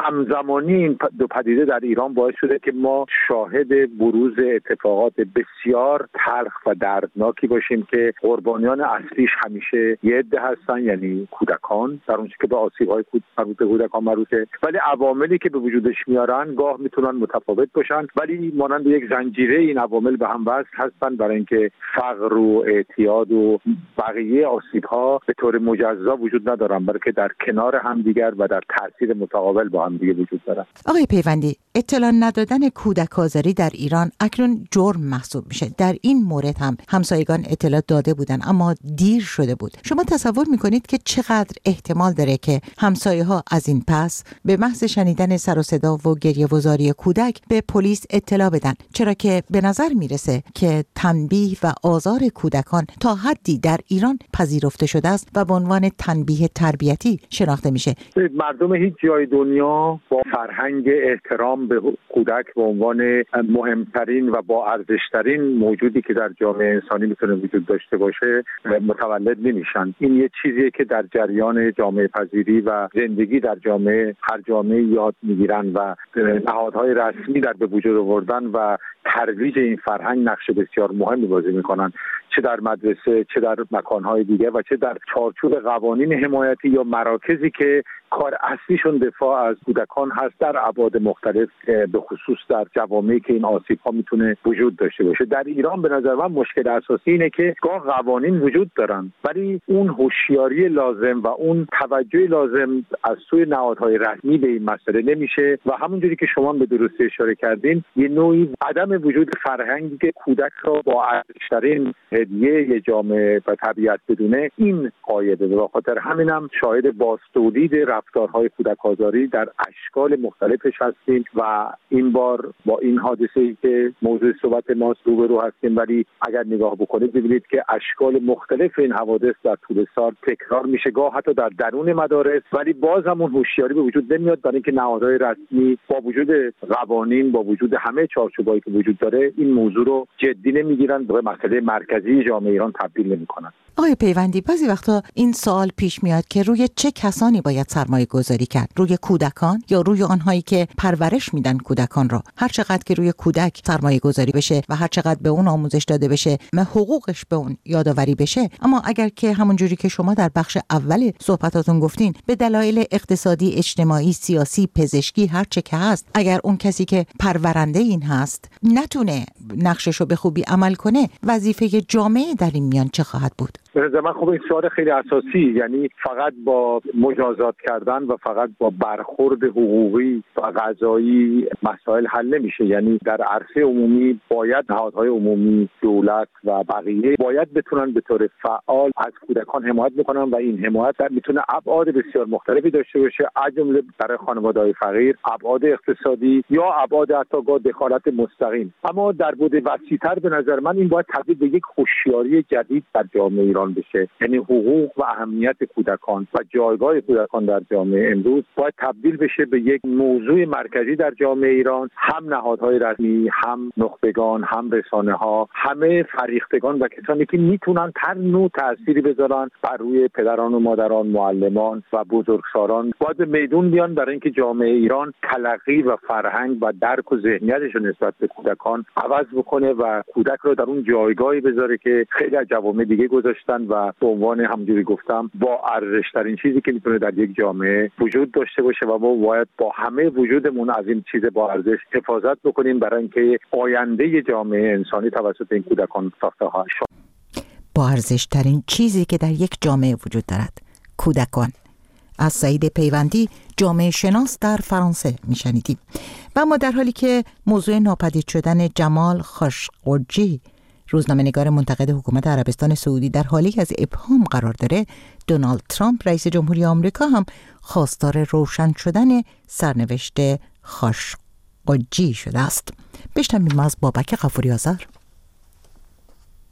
همزمانی این دو پدیده در ایران باعث شده که ما شاهد بروز اتفاقات بسیار تلخ و دردناکی باشیم که قربانیان اصلیش همیشه یه عده هستن، یعنی کودکان، در اونچه که به آسیب‌های مربوط به کودکان مربوطه، ولی عواملی که به وجودش میارن گاه میتونن متفاوت باشن، ولی مانند یک زنجیره این عوامل به هم وصل هستن برای اینکه فقر و اعتیاد و بقیه آسیب‌ها به طور مجزا وجود ندارن، بلکه در کنار هم دیگر و در تاثیر متقابل با هم دیگه وجود دارن. آقای پیوندی، اطلاع ندادن کودک آزاری در ایران اکنون جرم محسوب میشه. در این مورد هم همسایگان اطلاع داده بودن اما دیر شده بود. شما تصور میکنید که چقدر احتمال داره که همسایه ها از این پس به محض شنیدن سر و صدا و گریه وزاری کودک به پلیس اطلاع بدن؟ چرا که به نظر میرسه که تنبیه و آزار کودکان تا حدی در ایران پذیرفته شده است و به عنوان تنبیه تربیتی شناخته میشه. مردم هیچ جای دنیا با فرهنگ احترام به کودک به عنوان مهمترین و با ارزشترین موجودی که در جامعه انسانی میتونه وجود داشته باشه متولد نمیشن. این یه چیزیه که در جریان جامعه پذیری و زندگی در جامعه هر جامعه یاد میگیرن و نهادهای رسمی در به وجود آوردن و ترویج این فرهنگ نقش بسیار مهمی بازی میکنن، چه در مدرسه، چه در مکانهای دیگه و چه در چارچوب قوانین حمایتی یا مراکزی که کار اصلیشون دفاع از کودکان هست در ابعاد مختلف، به خصوص در جوامعی که این آسیب‌ها میتونه وجود داشته باشه. در ایران به نظر من مشکل اساسی اینه که گاه قوانین وجود دارن ولی اون هوشیاری لازم و اون توجه لازم از سوی نهادهای رسمی به این مسئله نمیشه و همونجوری که شما به درستی اشاره کردین یه نوعی عدم وجود فرهنگی که کودک را با ارزش‌ترین هدیه یه جامعه و طبیعت بدونه این قاعده. به خاطر همینم شاهد بازتولید رفتارهای کودک آزاری در اشکال مختلفش هستیم و این بار با این حادثه‌ای که موضوع صحبت ما روبرو هستیم، ولی اگر نگاه بکنید ببینید که اشکال مختلف این حوادث در طول سال تکرار میشه، گاه حتی در درون مدارس، ولی باز هم اون هوشیاری به وجود نمیاد برای اینکه نهادهای رسمی با وجود قوانین، با وجود همه چارچوبایی که وجود داره این موضوع رو جدی نمیگیرن، به مسئله مرکزی جامعه ایران تبدیل نمیکنن. آقای پیوندی، بعضی وقتا این سوال پیش میاد که روی چه کسانی باید سرمایه گذاری کرد؟ روی کودکان یا روی آنهایی که پرورش میدن کودکان را؟ هر چقدر که روی کودک سرمایه گذاری بشه و هر چقدر به اون آموزش داده بشه و حقوقش به اون یادآوری بشه، اما اگر که همون جوری که شما در بخش اول صحبتاتون گفتین به دلایل اقتصادی، اجتماعی، سیاسی، پزشکی، هر چه که هست، اگر اون کسی که پرورنده این هست نتونه نقششو به خوبی عمل کنه، وظیفه جامعه در این میان چه خواهد بود؟ به نظر من خب این سوال خیلی اساسی، یعنی فقط با مجازات کردن و فقط با برخورد حقوقی و قضایی مسائل حل نمیشه. یعنی در عرصه عمومی باید نهادهای عمومی، دولت و بقیه باید بتونن به طور فعال از کودکان حمایت بکنن و این حمایت میتونه ابعاد بسیار مختلفی داشته باشه، از جمله برای خانواده‌های فقیر ابعاد اقتصادی یا ابعاد حتی دخالت مستقیم. اما در بعد وسیع‌تر به نظر من این باید تبدیل به یک هوشیاری جدید در جامعه ایران بشه، یعنی حقوق و اهمیت کودکان و جایگاه کودکان در جامعه امروز باید تبدیل بشه به یک موضوع مرکزی در جامعه ایران. هم نهادهای رسمی، هم نخبگان، هم رسانه‌ها، همه فریختگان و کسانی که میتونن هر نوع تأثیری بذارن بر روی پدران و مادران، معلمان و بزرگسالان باید به میدون بیان برای اینکه جامعه ایران تلقی و فرهنگ و درک و ذهنیتش نسبت به کودکان عوض بکنه و کودک رو در اون جایگاهی بذاره که خیلی از جوامع دیگه گذاشتن و به عنوان همونجوری گفتم با ارزشترین چیزی که میتونه در یک جامعه وجود داشته باشه و ما باید با همه وجودمون از این چیز با ارزش حفاظت بکنیم برای اینکه آینده جامعه انسانی توسط این کودکان ساخته خواهد شد. با ارزشترین چیزی که در یک جامعه وجود دارد، کودکان. از سعید پیوندی، جامعه شناس در فرانسه میشنیدیم. و اما در حالی که موضوع ناپدید شدن جمال خاشقجی، روزنامه‌نگار منتقد حکومت عربستان سعودی، در حالی که از ابهام قرار داره، دونالد ترامپ رئیس جمهوری آمریکا هم خواستار روشن شدن سرنوشت خاشقجی شده است. بشنویم از بابک غفوری آذر.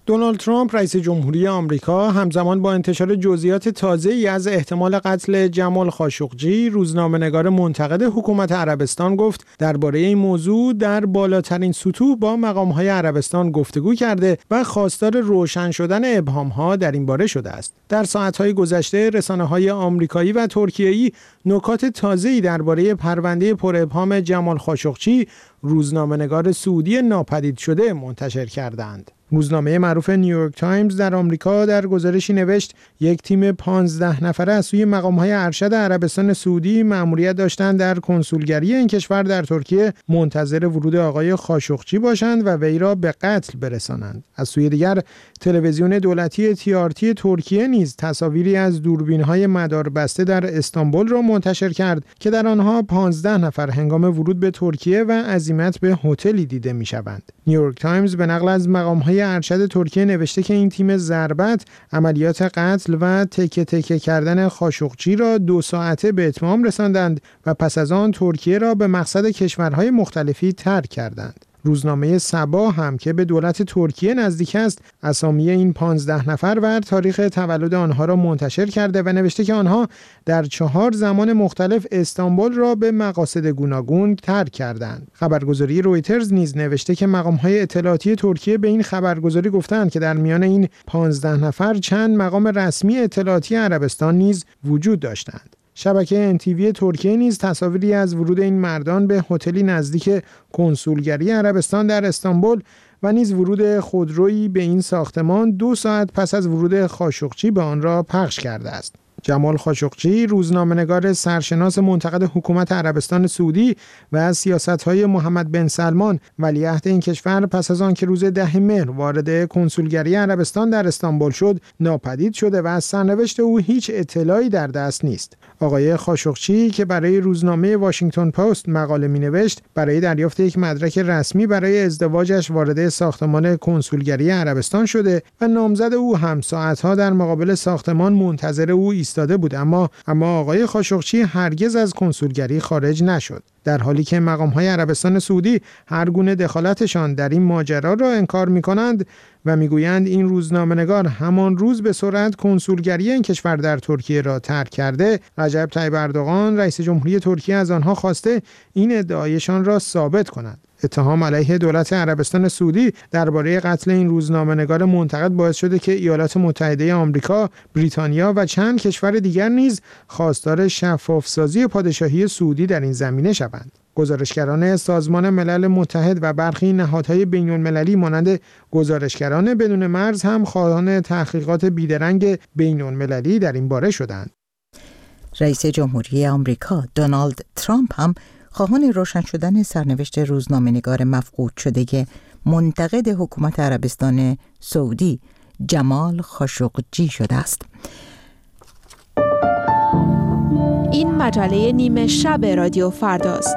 دونالد ترامپ رئیس جمهوری آمریکا همزمان با انتشار جزئیات تازه‌ای از احتمال قتل جمال خاشقجی، روزنامه‌نگار منتقد حکومت عربستان گفت درباره این موضوع در بالاترین سطوح با مقام‌های عربستان گفتگو کرده و خواستار روشن شدن ابهام‌ها در این باره شده است. در ساعت‌های گذشته رسانه‌های آمریکایی و ترکیه‌ای نکات تازه‌ای درباره پرونده پر ابهام جمال خاشقجی، روزنامه‌نگار سعودی ناپدید شده منتشر کردند. روزنامه معروف نیویورک تایمز در آمریکا در گزارشی نوشت یک تیم پانزده نفره از سوی مقام‌های ارشد عربستان سعودی مأموریت داشتند در کنسولگری این کشور در ترکیه منتظر ورود آقای خاشقجی باشند و وی را به قتل برسانند. از سوی دیگر تلویزیون دولتی تی آر تی ترکیه نیز تصاویری از دوربین‌های مداربسته در استانبول را منتشر کرد که در آنها پانزده نفر هنگام ورود به ترکیه و عزیمت به هتلی دیده می‌شوند. نیویورک تایمز به نقل از مقام‌های ارشد ترکیه نوشته که این تیم ضربت عملیات قتل و تکه تکه کردن خاشقجی را دو ساعته به اتمام رساندند و پس از آن ترکیه را به مقصد کشورهای مختلفی ترک کردند. روزنامه سبا هم که به دولت ترکیه نزدیک است اسامی این پانزده نفر و تاریخ تولد آنها را منتشر کرده و نوشته که آنها در چهار زمان مختلف استانبول را به مقاصد گوناگون ترک کردند. خبرگزاری رویترز نیز نوشته که مقام‌های اطلاعاتی ترکیه به این خبرگزاری گفتند که در میان این پانزده نفر چند مقام رسمی اطلاعاتی عربستان نیز وجود داشتند. شبکه ان تی وی ترکیه نیز تصاویری از ورود این مردان به هتلی نزدیک کنسولگری عربستان در استانبول و نیز ورود خودرویی به این ساختمان دو ساعت پس از ورود خاشقجی به آن را پخش کرده است. جمال خاشقجی، روزنامه‌نگار سرشناس منتقد حکومت عربستان سعودی و از سیاست‌های محمد بن سلمان ولیعهد این کشور، پس از آن که روز ده مهر وارد کنسولگری عربستان در استانبول شد ناپدید شده و از سرنوشت او هیچ اطلاعی در دست نیست. آقای خاشقجی که برای روزنامه واشنگتن پست مقاله می‌نوشت، برای دریافت یک مدرک رسمی برای ازدواجش وارد ساختمان کنسولگری عربستان شده و نامزد او هم ساعت‌ها در مقابل ساختمان منتظر او ایستاده بود، اما اما آقای خاشقجی هرگز از کنسولگری خارج نشد، در حالی که مقام‌های عربستان سعودی هر گونه دخالتشان در این ماجرا را انکار می‌کنند و می‌گویند این روزنامه‌نگار همان روز به سرعت کنسولگری این کشور در ترکیه را ترک کرده. رجب طیب اردوغان رئیس جمهوری ترکیه از آنها خواسته این ادعایشان را ثابت کنند. اتهام علیه دولت عربستان سعودی درباره قتل این روزنامه‌نگار منتقد باعث شده که ایالات متحده آمریکا، بریتانیا و چند کشور دیگر نیز خواستار شفافسازی پادشاهی سعودی در این زمینه شوند. گزارشگران سازمان ملل متحد و برخی نهادهای بین‌المللی مانند گزارشگران بدون مرز هم خواهان تحقیقات بیدرنگ بین‌المللی در این باره شدند. رئیس جمهوری آمریکا دونالد ترامپ هم خواهان روشن شدن سرنوشت روزنامه‌نگار مفقود شده منتقد حکومت عربستان سعودی جمال خاشقجی شده است. این مجله نیمه شب رادیو فرداست.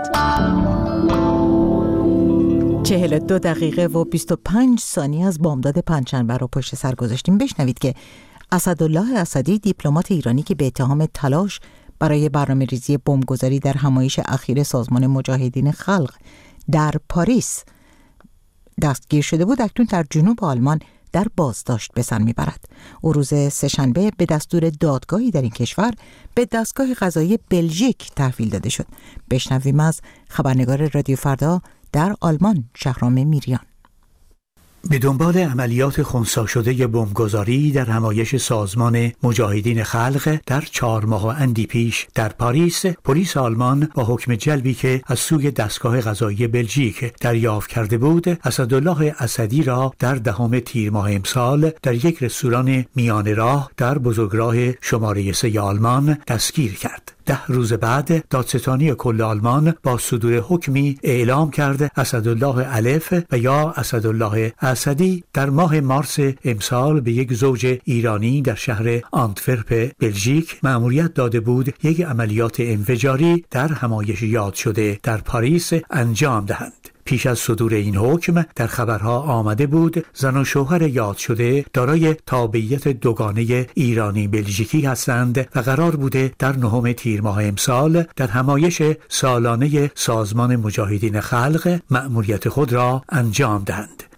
چهل و دو دقیقه و بیست و پنج ثانیه از بامداد پنجشنبه رو پشت سر گذاشتیم. بشنوید که اسدالله اسدی، دیپلمات ایرانی که به اتهام تلاش برای برنامه‌ریزی بمبگذاری در همایش اخیر سازمان مجاهدین خلق در پاریس دستگیر شده بود، اکنون در جنوب آلمان در بازداشت به سر میبرد. او روز سه‌شنبه به دستور دادگاهی در این کشور به دستگاه قضایی بلژیک تحویل داده شد. بشنویم از خبرنگار رادیو فردا در آلمان شهرام میریان. به دنبال عملیات خنثی شده بمبگذاری در همایش سازمان مجاهدین خلق در چهار ماه و اندی پیش در پاریس، پلیس آلمان با حکم جلبی که از سوی دستگاه قضایی بلژیک دریافت کرده بود، اسدالله اسدی را در دهم تیر ماه امسال در یک رستوران میان راه در بزرگراه شماره سه آلمان دستگیر کرد. ده روز بعد دادستانی کل آلمان با صدور حکمی اعلام کرد اسدالله الف و یا اسدالله اسدی در ماه مارس امسال به یک زوج ایرانی در شهر آنتورپ بلژیک مأموریت داده بود یک عملیات انفجاری در همایش یاد شده در پاریس انجام دهند. پیش از صدور این حکم در خبرها آمده بود زن و شوهر یاد شده دارای تابعیت دوگانه ایرانی بلژیکی هستند و قرار بوده در نهم تیر ماه امسال در همایش سالانه سازمان مجاهدین خلق مأموریت خود را انجام دهند.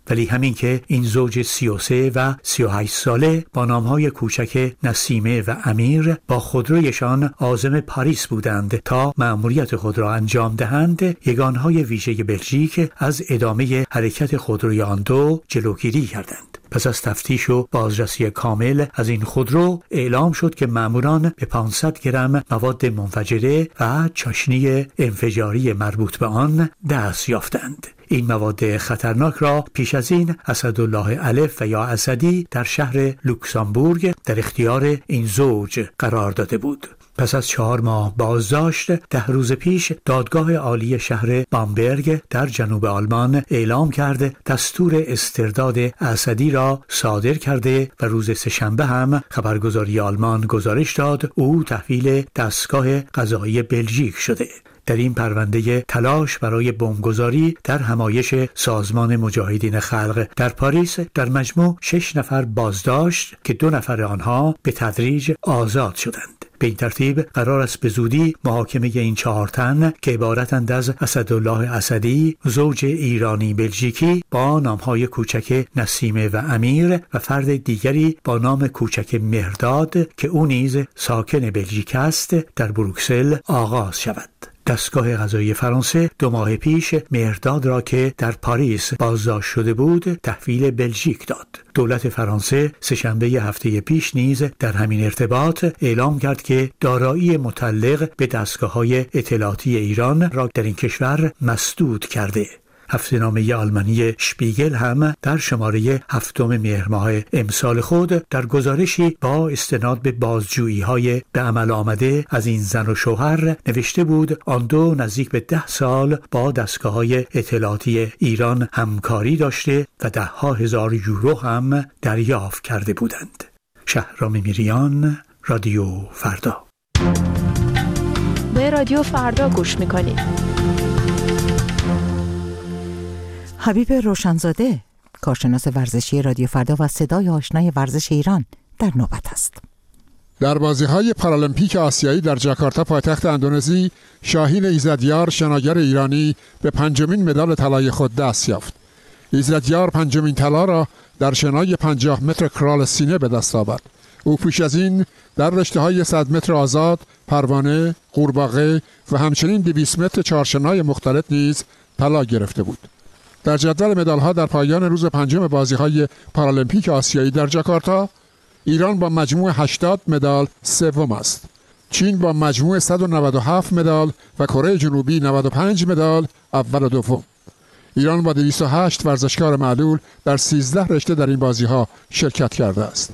ولی همین که این زوج سی و سه و سی و هشت ساله با نامهای کوچک نسیمه و امیر با خودرویشان عازم پاریس بودند تا مأموریت خود را انجام دهند، یگانهای ویژه بلژیک از ادامه حرکت خودروی آن دو جلوگیری کردند. پس از تفتیش و بازرسی کامل از این خودرو اعلام شد که ماموران به پانصد گرم مواد منفجره و چاشنی انفجاری مربوط به آن دست یافتند. این مواد خطرناک را پیش از این اسدالله الف و یا اسدی در شهر لوکزامبورگ در اختیار این زوج قرار داده بود. پس از چهار ماه بازداشت، ده روز پیش دادگاه عالی شهر بامبرگ در جنوب آلمان اعلام کرد دستور استرداد اسدی را صادر کرده و روز سه‌شنبه هم خبرگزاری آلمان گزارش داد او تحویل دستگاه قضایی بلژیک شده. در این پرونده تلاش برای بمبگذاری در همایش سازمان مجاهدین خلق در پاریس در مجموع شش نفر بازداشت که دو نفر آنها به تدریج آزاد شدند. به این ترتیب قرار است به زودی محاکمه این چهار تن که عبارتند از اسدالله اسدی، زوج ایرانی بلژیکی با نامهای کوچک نسیمه و امیر و فرد دیگری با نام کوچک مهرداد که او نیز ساکن بلژیک است در بروکسل آغاز شود. دستگاه قضایی فرانسه دو ماه پیش مهرداد را که در پاریس بازداشت شده بود تحویل بلژیک داد. دولت فرانسه سه‌شنبه هفته پیش نیز در همین ارتباط اعلام کرد که دارایی متعلق به دستگاه‌های اطلاعاتی ایران را در این کشور مسدود کرده. هفته‌نامه آلمانی شپیگل هم در شماره هفتم مهر ماه امسال خود در گزارشی با استناد به بازجویی‌های به عمل آمده از این زن و شوهر نوشته بود آن دو نزدیک به ده سال با دستگاه‌های اطلاعاتی ایران همکاری داشته و ده ها هزار یورو هم دریافت کرده بودند. شهرام میریان، رادیو فردا. به رادیو فردا گوش می‌کنید. حبیب روشنزاده، کارشناس ورزشی رادیو فردا و صدای آشنای ورزش ایران، در نوبت است. در بازی‌های پارالمپیک آسیایی در جاکارتا پایتخت اندونزی، شاهین ایزدیار شناگر ایرانی به پنجمین مدال طلای خود دست یافت. ایزدیار پنجمین طلا را در شنای پنجاه متر کرال سینه به دست آورد. او پیش از این در رشته‌های صد متر آزاد، پروانه، قورباغه و همچنین دویست متر چهارشنای مختلط نیز طلا گرفته بود. در جدول مدال‌ها در پایان روز پنجم بازی‌های پارالمپیک آسیایی در جاکارتا، ایران با مجموع هشتاد مدال سوم است. چین با مجموع صد و نود و هفت مدال و کره جنوبی نود و پنج مدال اول و دوم. ایران با دویست و هشت ورزشکار معلول در سیزده رشته در این بازی‌ها شرکت کرده است.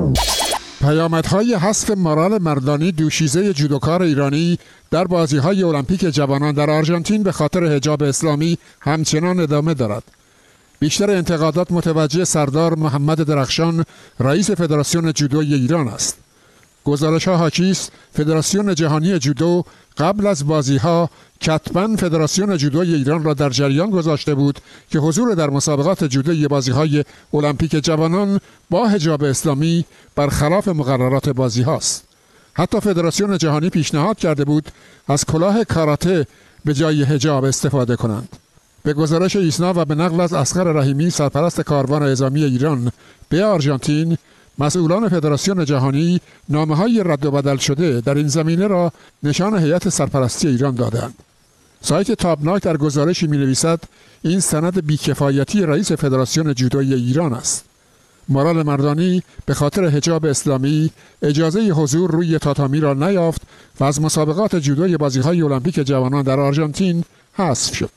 پیامدهای حذف مارال مردانی، دوشیزه جودوکار ایرانی در بازی‌های المپیک جوانان در آرژانتین به خاطر حجاب اسلامی همچنان ادامه دارد. بیشتر انتقادات متوجه سردار محمد درخشان، رئیس فدراسیون جودوی ایران است. گزارش‌ها حاکی است فدراسیون جهانی جودو قبل از بازی‌ها کتباً فدراسیون جودوی ایران را در جریان گذاشته بود که حضور در مسابقات جودوی بازی‌های المپیک جوانان با حجاب اسلامی برخلاف مقررات بازی‌هاست. حتی فدراسیون جهانی پیشنهاد کرده بود از کلاه کاراته به جای حجاب استفاده کنند. به گزارش ایسنا و به نقل از اصغر رحیمی، سرپرست کاروان اعزامی ایران به آرژانتین، مسئولان فدراسیون جهانی نامه‌های رد و بدل شده در این زمینه را نشان هیئت سرپرستی ایران دادند. سایت تابناک در گزارشی می‌نویسد این سند بیکفایتی رئیس فدراسیون جودوی ایران است. مارال مردانی به خاطر حجاب اسلامی اجازه حضور روی تاتامی را نیافت و از مسابقات جودوی بازی‌های المپیک جوانان در آرژانتین حذف شد.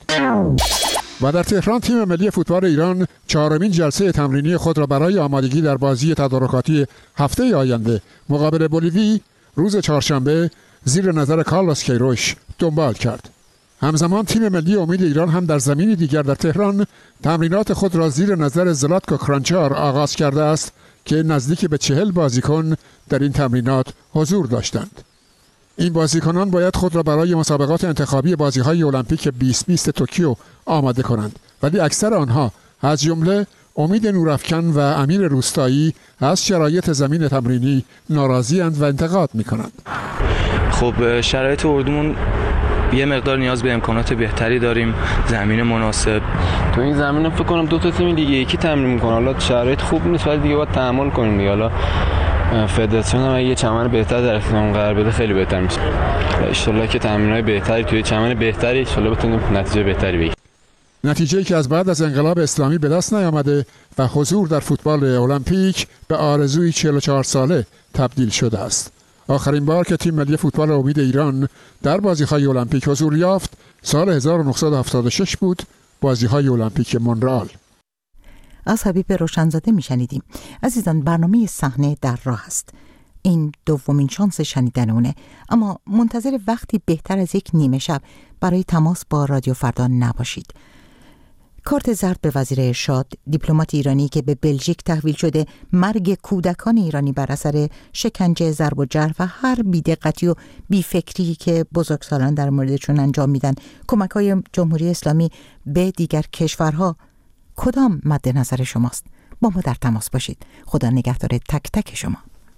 و در تهران تیم ملی فوتبال ایران چهارمین جلسه تمرینی خود را برای آمادگی در بازی تدارکاتی هفته آینده مقابل بولیوی روز چهارشنبه زیر نظر کارلوس کیروش دنبال کرد. همزمان تیم ملی امید ایران هم در زمینی دیگر در تهران تمرینات خود را زیر نظر زلاتکو کرانچار آغاز کرده است که نزدیک به چهل بازیکن در این تمرینات حضور داشتند. این بازیکنان باید خود را برای مسابقات انتخابی بازی‌های المپیک بیست بیست توکیو آماده کنند، ولی اکثر آنها از جمله امید نورافکن و امیر روستایی از شرایط زمین تمرینی ناراضی‌اند و انتقاد می‌کنند. خب شرایط اردومون یه مقدار نیاز به امکانات بهتری داریم، زمین مناسب. تو این زمین فکر کنم دو تا تیم دیگه یکی تمرین میکنه، حالا شرایط خوب نیست ولی دیگه باید تحمل کنیم دیگه. حالا فدراسیون هم یه چمن بهتر در اختیارمون قرار بده خیلی بهتر میشه. ان شاءالله که تمرینای بهتری توی چمن بهتری ان شاءالله بتونیم نتیجه بهتری بگیریم. نتیجه‌ای که از بعد از انقلاب اسلامی به دست نیامده و حضور در فوتبال المپیک به آرزوی چهل و چهار ساله تبدیل شده است. آخرین بار که تیم ملی فوتبال امید ایران در بازی‌های المپیک حضور یافت سال هزار و نهصد و هفتاد و شش بود، بازی‌های المپیک مونرال. از حبیب روشنزاده میشنیدیم. عزیزان، برنامه صحنه در راه است. این دومین شانس شنیدن اونه، اما منتظر وقتی بهتر از یک نیمه شب برای تماس با رادیو فردا نباشید. کارت زرد به وزیر ارشاد، دیپلمات ایرانی که به بلژیک تحویل شده، مرگ کودکان ایرانی بر اثر شکنجه، ضرب و جرح و هر بی‌دقتی و بی‌فکری که بزرگسالان در موردشون انجام میدن، کمک‌های جمهوری اسلامی به دیگر کشورها، کدام مد نظر شماست؟ با ما در تماس باشید. خدا نگهدار تک تک شما.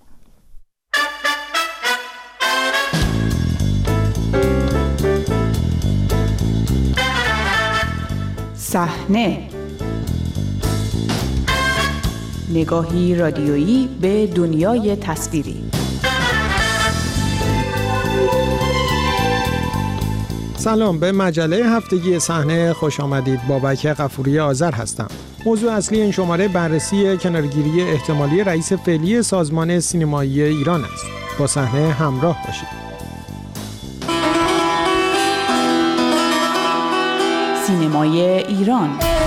صحنه، نگاهی رادیویی به دنیای تصویری. سلام، به مجله هفتگی صحنه خوش آمدید. بابک غفوری آذر هستم. موضوع اصلی این شماره بررسی کنارگیری احتمالی رئیس فعلی سازمان سینمایی ایران است. با صحنه همراه باشید. سینمای ایران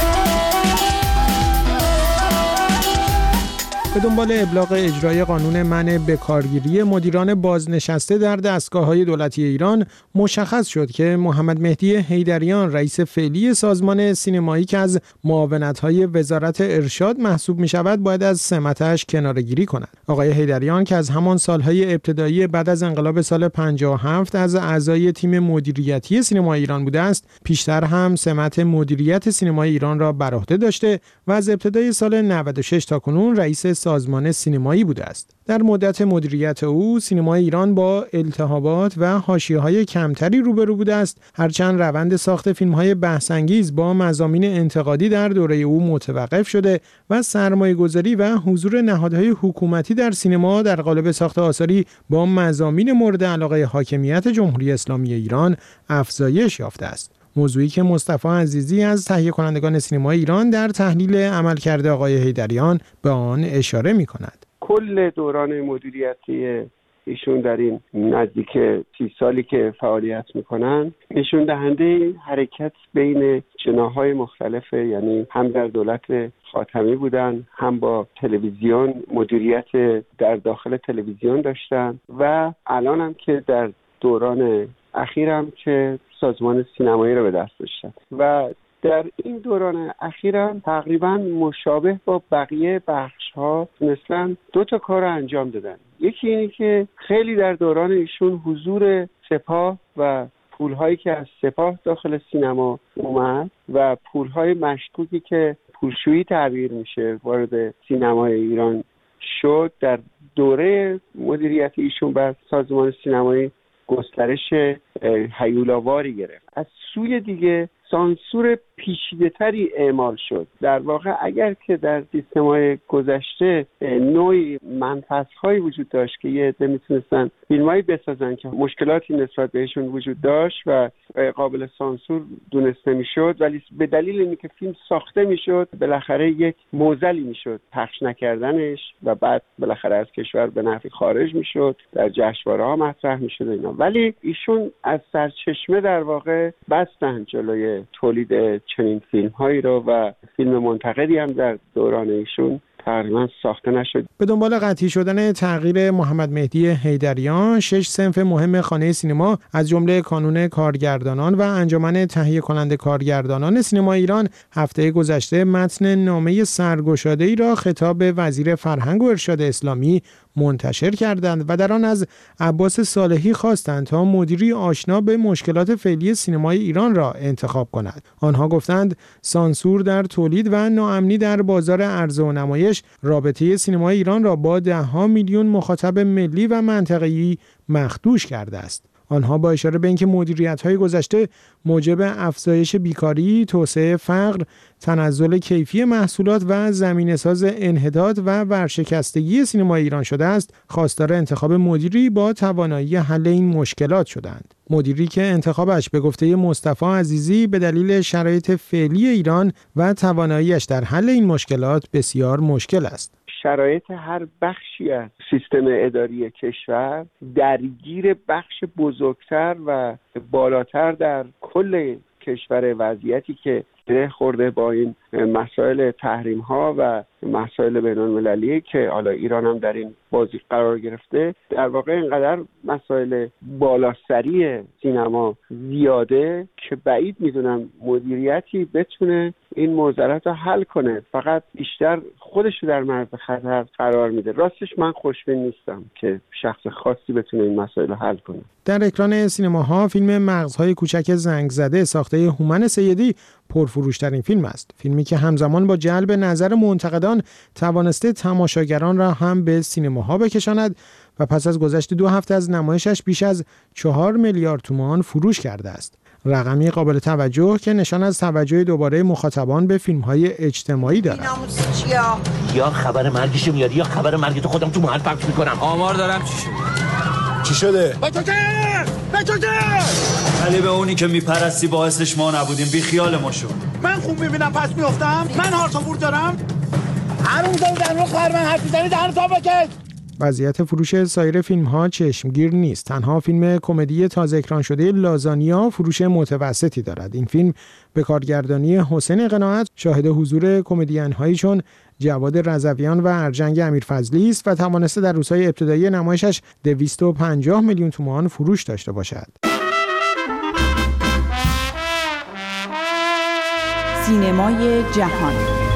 به دنبال ابلاغ اجرای قانون منع بکارگیری مدیران بازنشسته در دستگاه‌های دولتی ایران، مشخص شد که محمد مهدی حیدریان رئیس فعلی سازمان سینمایی که از معاونت‌های وزارت ارشاد محسوب می‌شود باید از سمتش کناره‌گیری کند. آقای حیدریان که از همان سال‌های ابتدایی بعد از انقلاب سال پنجاه و هفت از اعضای تیم مدیریتی سینمای ایران بوده است، پیشتر هم سمت مدیریت سینمای ایران را بر عهده داشته و از ابتدای سال نود و شش تا کنون رئیس سازمان سینمایی بوده است. در مدت مدیریت او، سینمای ایران با التهابات و حاشیه‌های کمتری روبرو بوده است، هرچند روند ساخت فیلم‌های بحث‌انگیز با مضامین انتقادی در دوره او متوقف شده و سرمایه‌گذاری و حضور نهادهای حکومتی در سینما در قالب ساخت آثاری با مضامین مورد علاقه حاکمیت جمهوری اسلامی ایران افزایش یافته است. موضوعی که مصطفی عزیزی از تهیه کنندگان سینمای ایران در تحلیل عملکرد آقای حیدریان به آن اشاره می‌کند. کل دوران مدیریتی ایشون در این نزدیک سی سالی که فعالیت میکنن نشون دهنده حرکت بین جناح‌های مختلفه، یعنی هم در دولت خاتمی بودن، هم با تلویزیون مدیریت در داخل تلویزیون داشتن و الان هم که در دوران اخیرم که سازمان سینمایی رو به دست داشتن و در این دوران اخیرم تقریبا مشابه با بقیه بخش‌ها مثلا دو تا کار رو انجام دادن. یکی اینی که خیلی در دوران ایشون حضور سپاه و پول‌هایی که از سپاه داخل سینما اومد و پول‌های مشکوکی که پولشویی تعبیر میشه وارد سینمای ایران شد، در دوره مدیریت ایشون بر سازمان سینمایی گسترش هیولاواری گرفت. از سوی دیگه سانسور پیچیده‌تری اعمال شد. در واقع اگر که در سیستم‌های گذشته نوعی منفذهایی وجود داشت که یه عده میتونستن فیلمایی بسازن که مشکلاتی نسبت بهشون وجود داشت و قابل سانسور دونسته میشد، ولی به دلیل اینکه فیلم ساخته میشد بالاخره یک معضلی میشد پخش نکردنش و بعد بالاخره از کشور به نفع خارج میشد، در جشنواره‌ها مطرح میشد اینا. ولی ایشون از سرچشمه در واقع بستن جلوی تولید چنین فیلم هایی رو و فیلم منتقدی هم در دوران ایشون تقریبا ساخته نشد. به دنبال قطعی شدن تغییر محمد مهدی حیدریان، شش صنف مهم خانه سینما از جمله کانون کارگردانان و انجمن تهیه کننده کارگردانان سینما ایران هفته گذشته متن نامه سرگشاده‌ای را خطاب وزیر فرهنگ و ارشاد اسلامی منتشر کردند و در آن از عباس صالحی خواستند تا مدیری آشنا به مشکلات فعلی سینمای ایران را انتخاب کند. آنها گفتند سانسور در تولید و ناامنی در بازار عرضه و نمایش رابطه سینمای ایران را با ده ها میلیون مخاطب ملی و منطقه‌ای مخدوش کرده است. آنها با اشاره به اینکه مدیریت‌های گذشته موجب افزایش بیکاری، توسعه فقر، تنزل کیفی محصولات و زمینه‌ساز انحداد و ورشکستگی سینمای ایران شده است، خواستار انتخاب مدیری با توانایی حل این مشکلات شدند. مدیری که انتخابش به گفته مصطفی عزیزی به دلیل شرایط فعلی ایران و تواناییش در حل این مشکلات بسیار مشکل است. شرایط هر بخشی از سیستم اداری کشور درگیر بخش بزرگتر و بالاتر در کل کشور، وضعیتی که گره خورده با این مسائل تحریم ها و مسائل بین المللی که حالا ایران هم در این بازی قرار گرفته، در واقع اینقدر مسائل بالاسری سینما زیاده که بعید میدونم مدیریتی بتونه این معضلات رو حل کنه، فقط بیشتر خودش رو در معرض خطر قرار میده. راستش من خوشبین نیستم که شخص خاصی بتونه این مسائل رو حل کنه. در اکران سینماها فیلم مغزهای کوچک زنگ زده ساخته هومن سیدی پرفروشترین فیلم است. فیلمی که همزمان با جلب نظر منتقدان توانسته تماشاگران را هم به سینماها بکشاند و پس از گذشت دو هفته از نمایشش بیش از چهار میلیارد تومان فروش کرده است. رقمی قابل توجه که نشان از توجه دوباره مخاطبان به فیلم‌های اجتماعی دارد. یا خبر مرگش میاد یا خبر مرگ تو خودم تو محل پخش میکنم. آمار دارم چی شده؟ چی شده؟ بچوچه! بچوچه! ولی به اونی که میپرستی باعثش ما نبودیم، بی خیال ما شو. من خوب میبینم پس میافتم؟ من هارتوفور دارم؟ هر اون زن در رو خواهر من حرف میزنی در تا بکش! وضعیت فروش سایر فیلم‌ها چشمگیر نیست. تنها فیلم کمدی تازه اکران شده لازانیا فروش متوسطی دارد. این فیلم به کارگردانی حسین قناعت شاهد حضور کمدین‌هایی چون جواد رضویان و ارجنگ امیرفضلی است و توانسته در روزهای ابتدایی نمایشش دویست و پنجاه میلیون تومان فروش داشته باشد. سینمای جهان.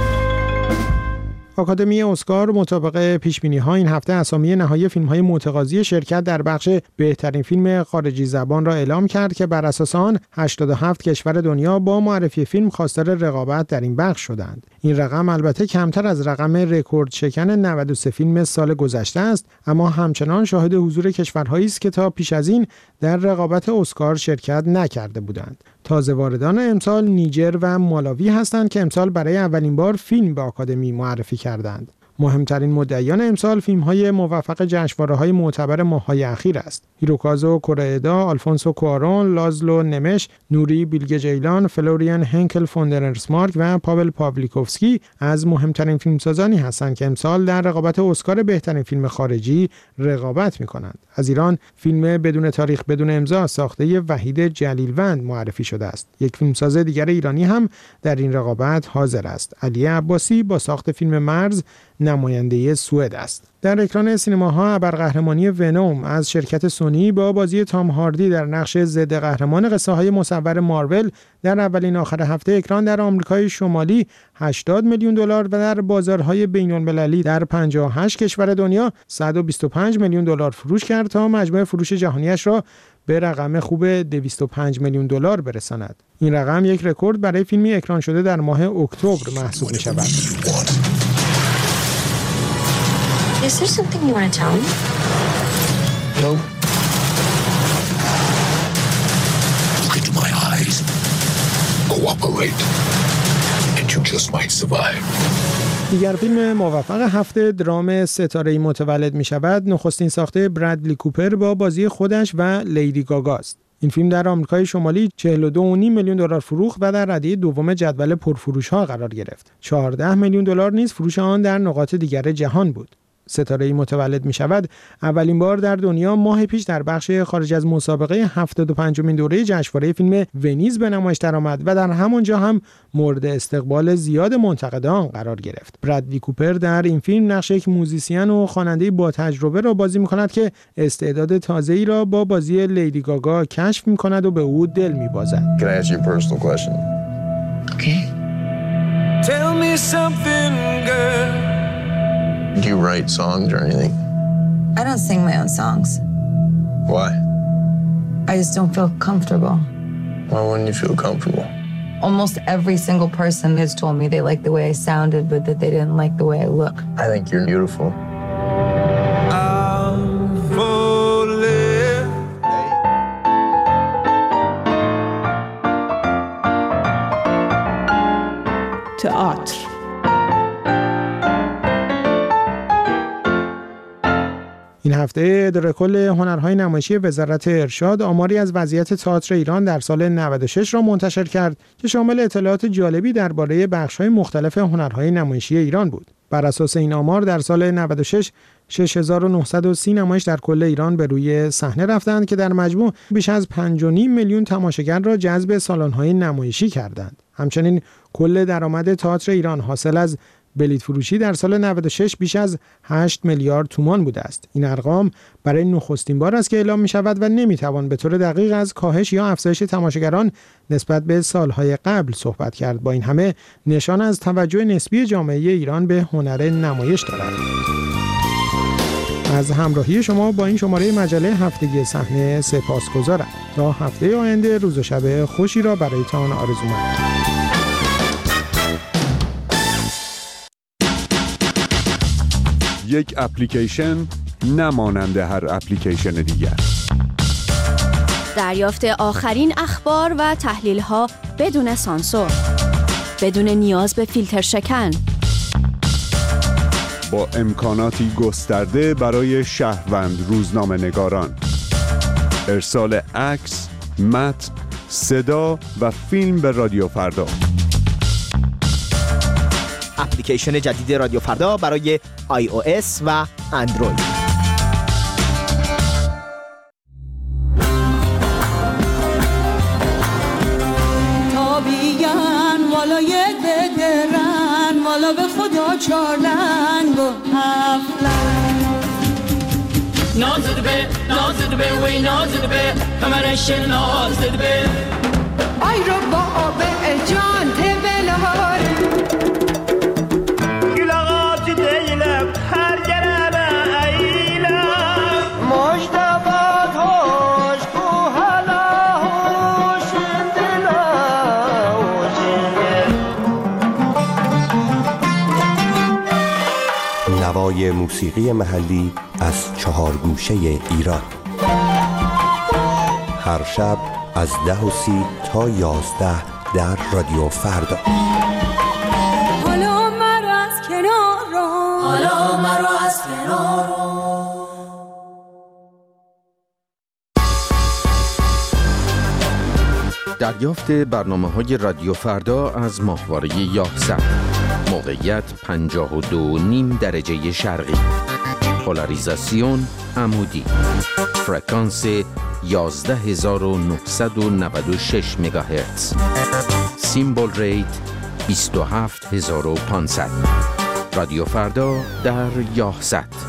آکادمی اسکار مطابق پیش‌بینی‌ها این هفته اسامی نهایی فیلم‌های متقاضی شرکت در بخش بهترین فیلم خارجی زبان را اعلام کرد که بر اساس آن هشتاد و هفت کشور دنیا با معرفی فیلم خواستار رقابت در این بخش شدند. این رقم البته کمتر از رقم رکورد شکن نود و سه فیلم سال گذشته است، اما همچنان شاهد حضور کشورهایی است که تا پیش از این در رقابت اسکار شرکت نکرده بودند. تازه واردان امسال نیجر و مالاوی هستند که امسال برای اولین بار فیلم به آکادمی معرفی کردند. مهمترین مدعیان امسال فیلم‌های موفق جشنواره‌های معتبر ماه‌های اخیر است. هیروکازو کورادا، آلفونسو کوارون، لازلو نمش، نوری بیلگه جیلان، فلوریان هنکل فوندرنسمارک و پاول پاولیکوفسکی از مهمترین فیلمسازانی هستند که امسال در رقابت اسکار بهترین فیلم خارجی رقابت می‌کنند. از ایران فیلم بدون تاریخ بدون امضا ساخته وحید جلیلوند معرفی شده است. یک فیلمساز دیگر ایرانی هم در این رقابت حاضر است. علی عباسی با ساخت فیلم مرز نماینده سوئد است. در اکران سینماها ابرقهرمانی ونوم از شرکت سونی با بازی تام هاردی در نقش ضد قهرمان قصه های مصور مارول در اولین آخر هفته اکران در آمریکای شمالی هشتاد میلیون دلار و در بازارهای بین‌المللی در پنجاه و هشت کشور دنیا صد و بیست و پنج میلیون دلار فروش کرد تا مجموع فروش جهانیش را به رقم خوب دویست و پنج میلیون دلار برساند. این رقم یک رکورد برای فیلمی اکران شده در ماه اکتبر محسوب می‌شود. Is there something you want to tell me? No. Look into my eyes. Cooperate. And you just might survive. دیگر فیلم موفق هفته درام ستاره‌ای متولد می شود نخستین ساخته برادلی کوپر با بازی خودش و لیدی گاگا است. این فیلم در آمریکای شمالی چهل و دو و نیم میلیون دلار فروخت و در رده دوم جدول پرفروش‌ها قرار گرفت. چهارده میلیون دلار نیز فروش آن در نقاط دیگر جهان بود. ستاره‌ای متولد می شود اولین بار در دنیا ماه پیش در بخش خارج از مسابقه هفتاد و پنجمین دوره جشنواره فیلم ونیز به نمایش درآمد و در همانجا هم مورد استقبال زیاد منتقدان قرار گرفت. برادلی کوپر در این فیلم نقش یک موزیسین و خواننده با تجربه را بازی می‌کند که استعداد تازه‌ای را با بازی لیدی گاگا کشف می‌کند و به او دل می‌بازد. Can I ask you a personal question? Okay. Tell me something, girl. Do you write songs or anything? I don't sing my own songs. Why? I just don't feel comfortable. Why wouldn't you feel comfortable? Almost every single person has told me they like the way I sounded, but that they didn't like the way I look. I think you're beautiful. تئاتر. این هفته اداره کل هنرهای نمایشی وزارت ارشاد آماری از وضعیت تئاتر ایران در سال نود و شش را منتشر کرد که شامل اطلاعات جالبی درباره بخش‌های مختلف هنرهای نمایشی ایران بود. بر اساس این آمار در سال نود و شش شش هزار و نهصد و سی نمایش در کل ایران به روی صحنه رفتند که در مجموع بیش از پنج و نیم میلیون تماشاگر را جذب سالن‌های نمایشی کردند. همچنین کل درآمد تئاتر ایران حاصل از بلیط فروشی در سال نود و شش بیش از هشت میلیارد تومان بوده است. این ارقام برای نخستین بار است که اعلام می شود و نمی توان به طور دقیق از کاهش یا افزایش تماشاگران نسبت به سالهای قبل صحبت کرد. با این همه نشان از توجه نسبی جامعه ایران به هنر نمایش دارد. از همراهی شما با این شماره مجله هفتگی صحنه سپاسگزارم. تا هفته آینده روز و شب خوشی را برایتان آرزو می‌کنم. یک اپلیکیشن نمانند هر اپلیکیشن دیگر. دریافت آخرین اخبار و تحلیل‌ها بدون سانسور، بدون نیاز به فیلتر شکن، با امکاناتی گسترده برای شهروند روزنامه‌نگاران. ارسال عکس، متن، صدا و فیلم به رادیو فردا. اپلیکیشن جدید رادیو فردا برای آی او اس و اندروید. تابیان والا یه ددرن والا به خدا چارلنگ و هفلنگ نازد به نازد به وی نازد به کمرش نازد به آی رو با آب جان تبلهار نوای موسیقی محلی از چهار گوشه ایران. هر شب از ده و سی تا یازده در رادیو فردا. حالا مرا از کنار رو حالا مرا از کنار رو. دریافت برنامه‌های رادیو فردا از ماهواره یاهصد. موقعیت پنجاه و دو و نیم درجه شرقی. پولاریزاسیون عمودی. فرکانس یازده هزار و نهصد و نود و شش مگاهرتز. سیمبل ریت بیست و هفت هزار و پانصد. رادیو فردا در یاهصد.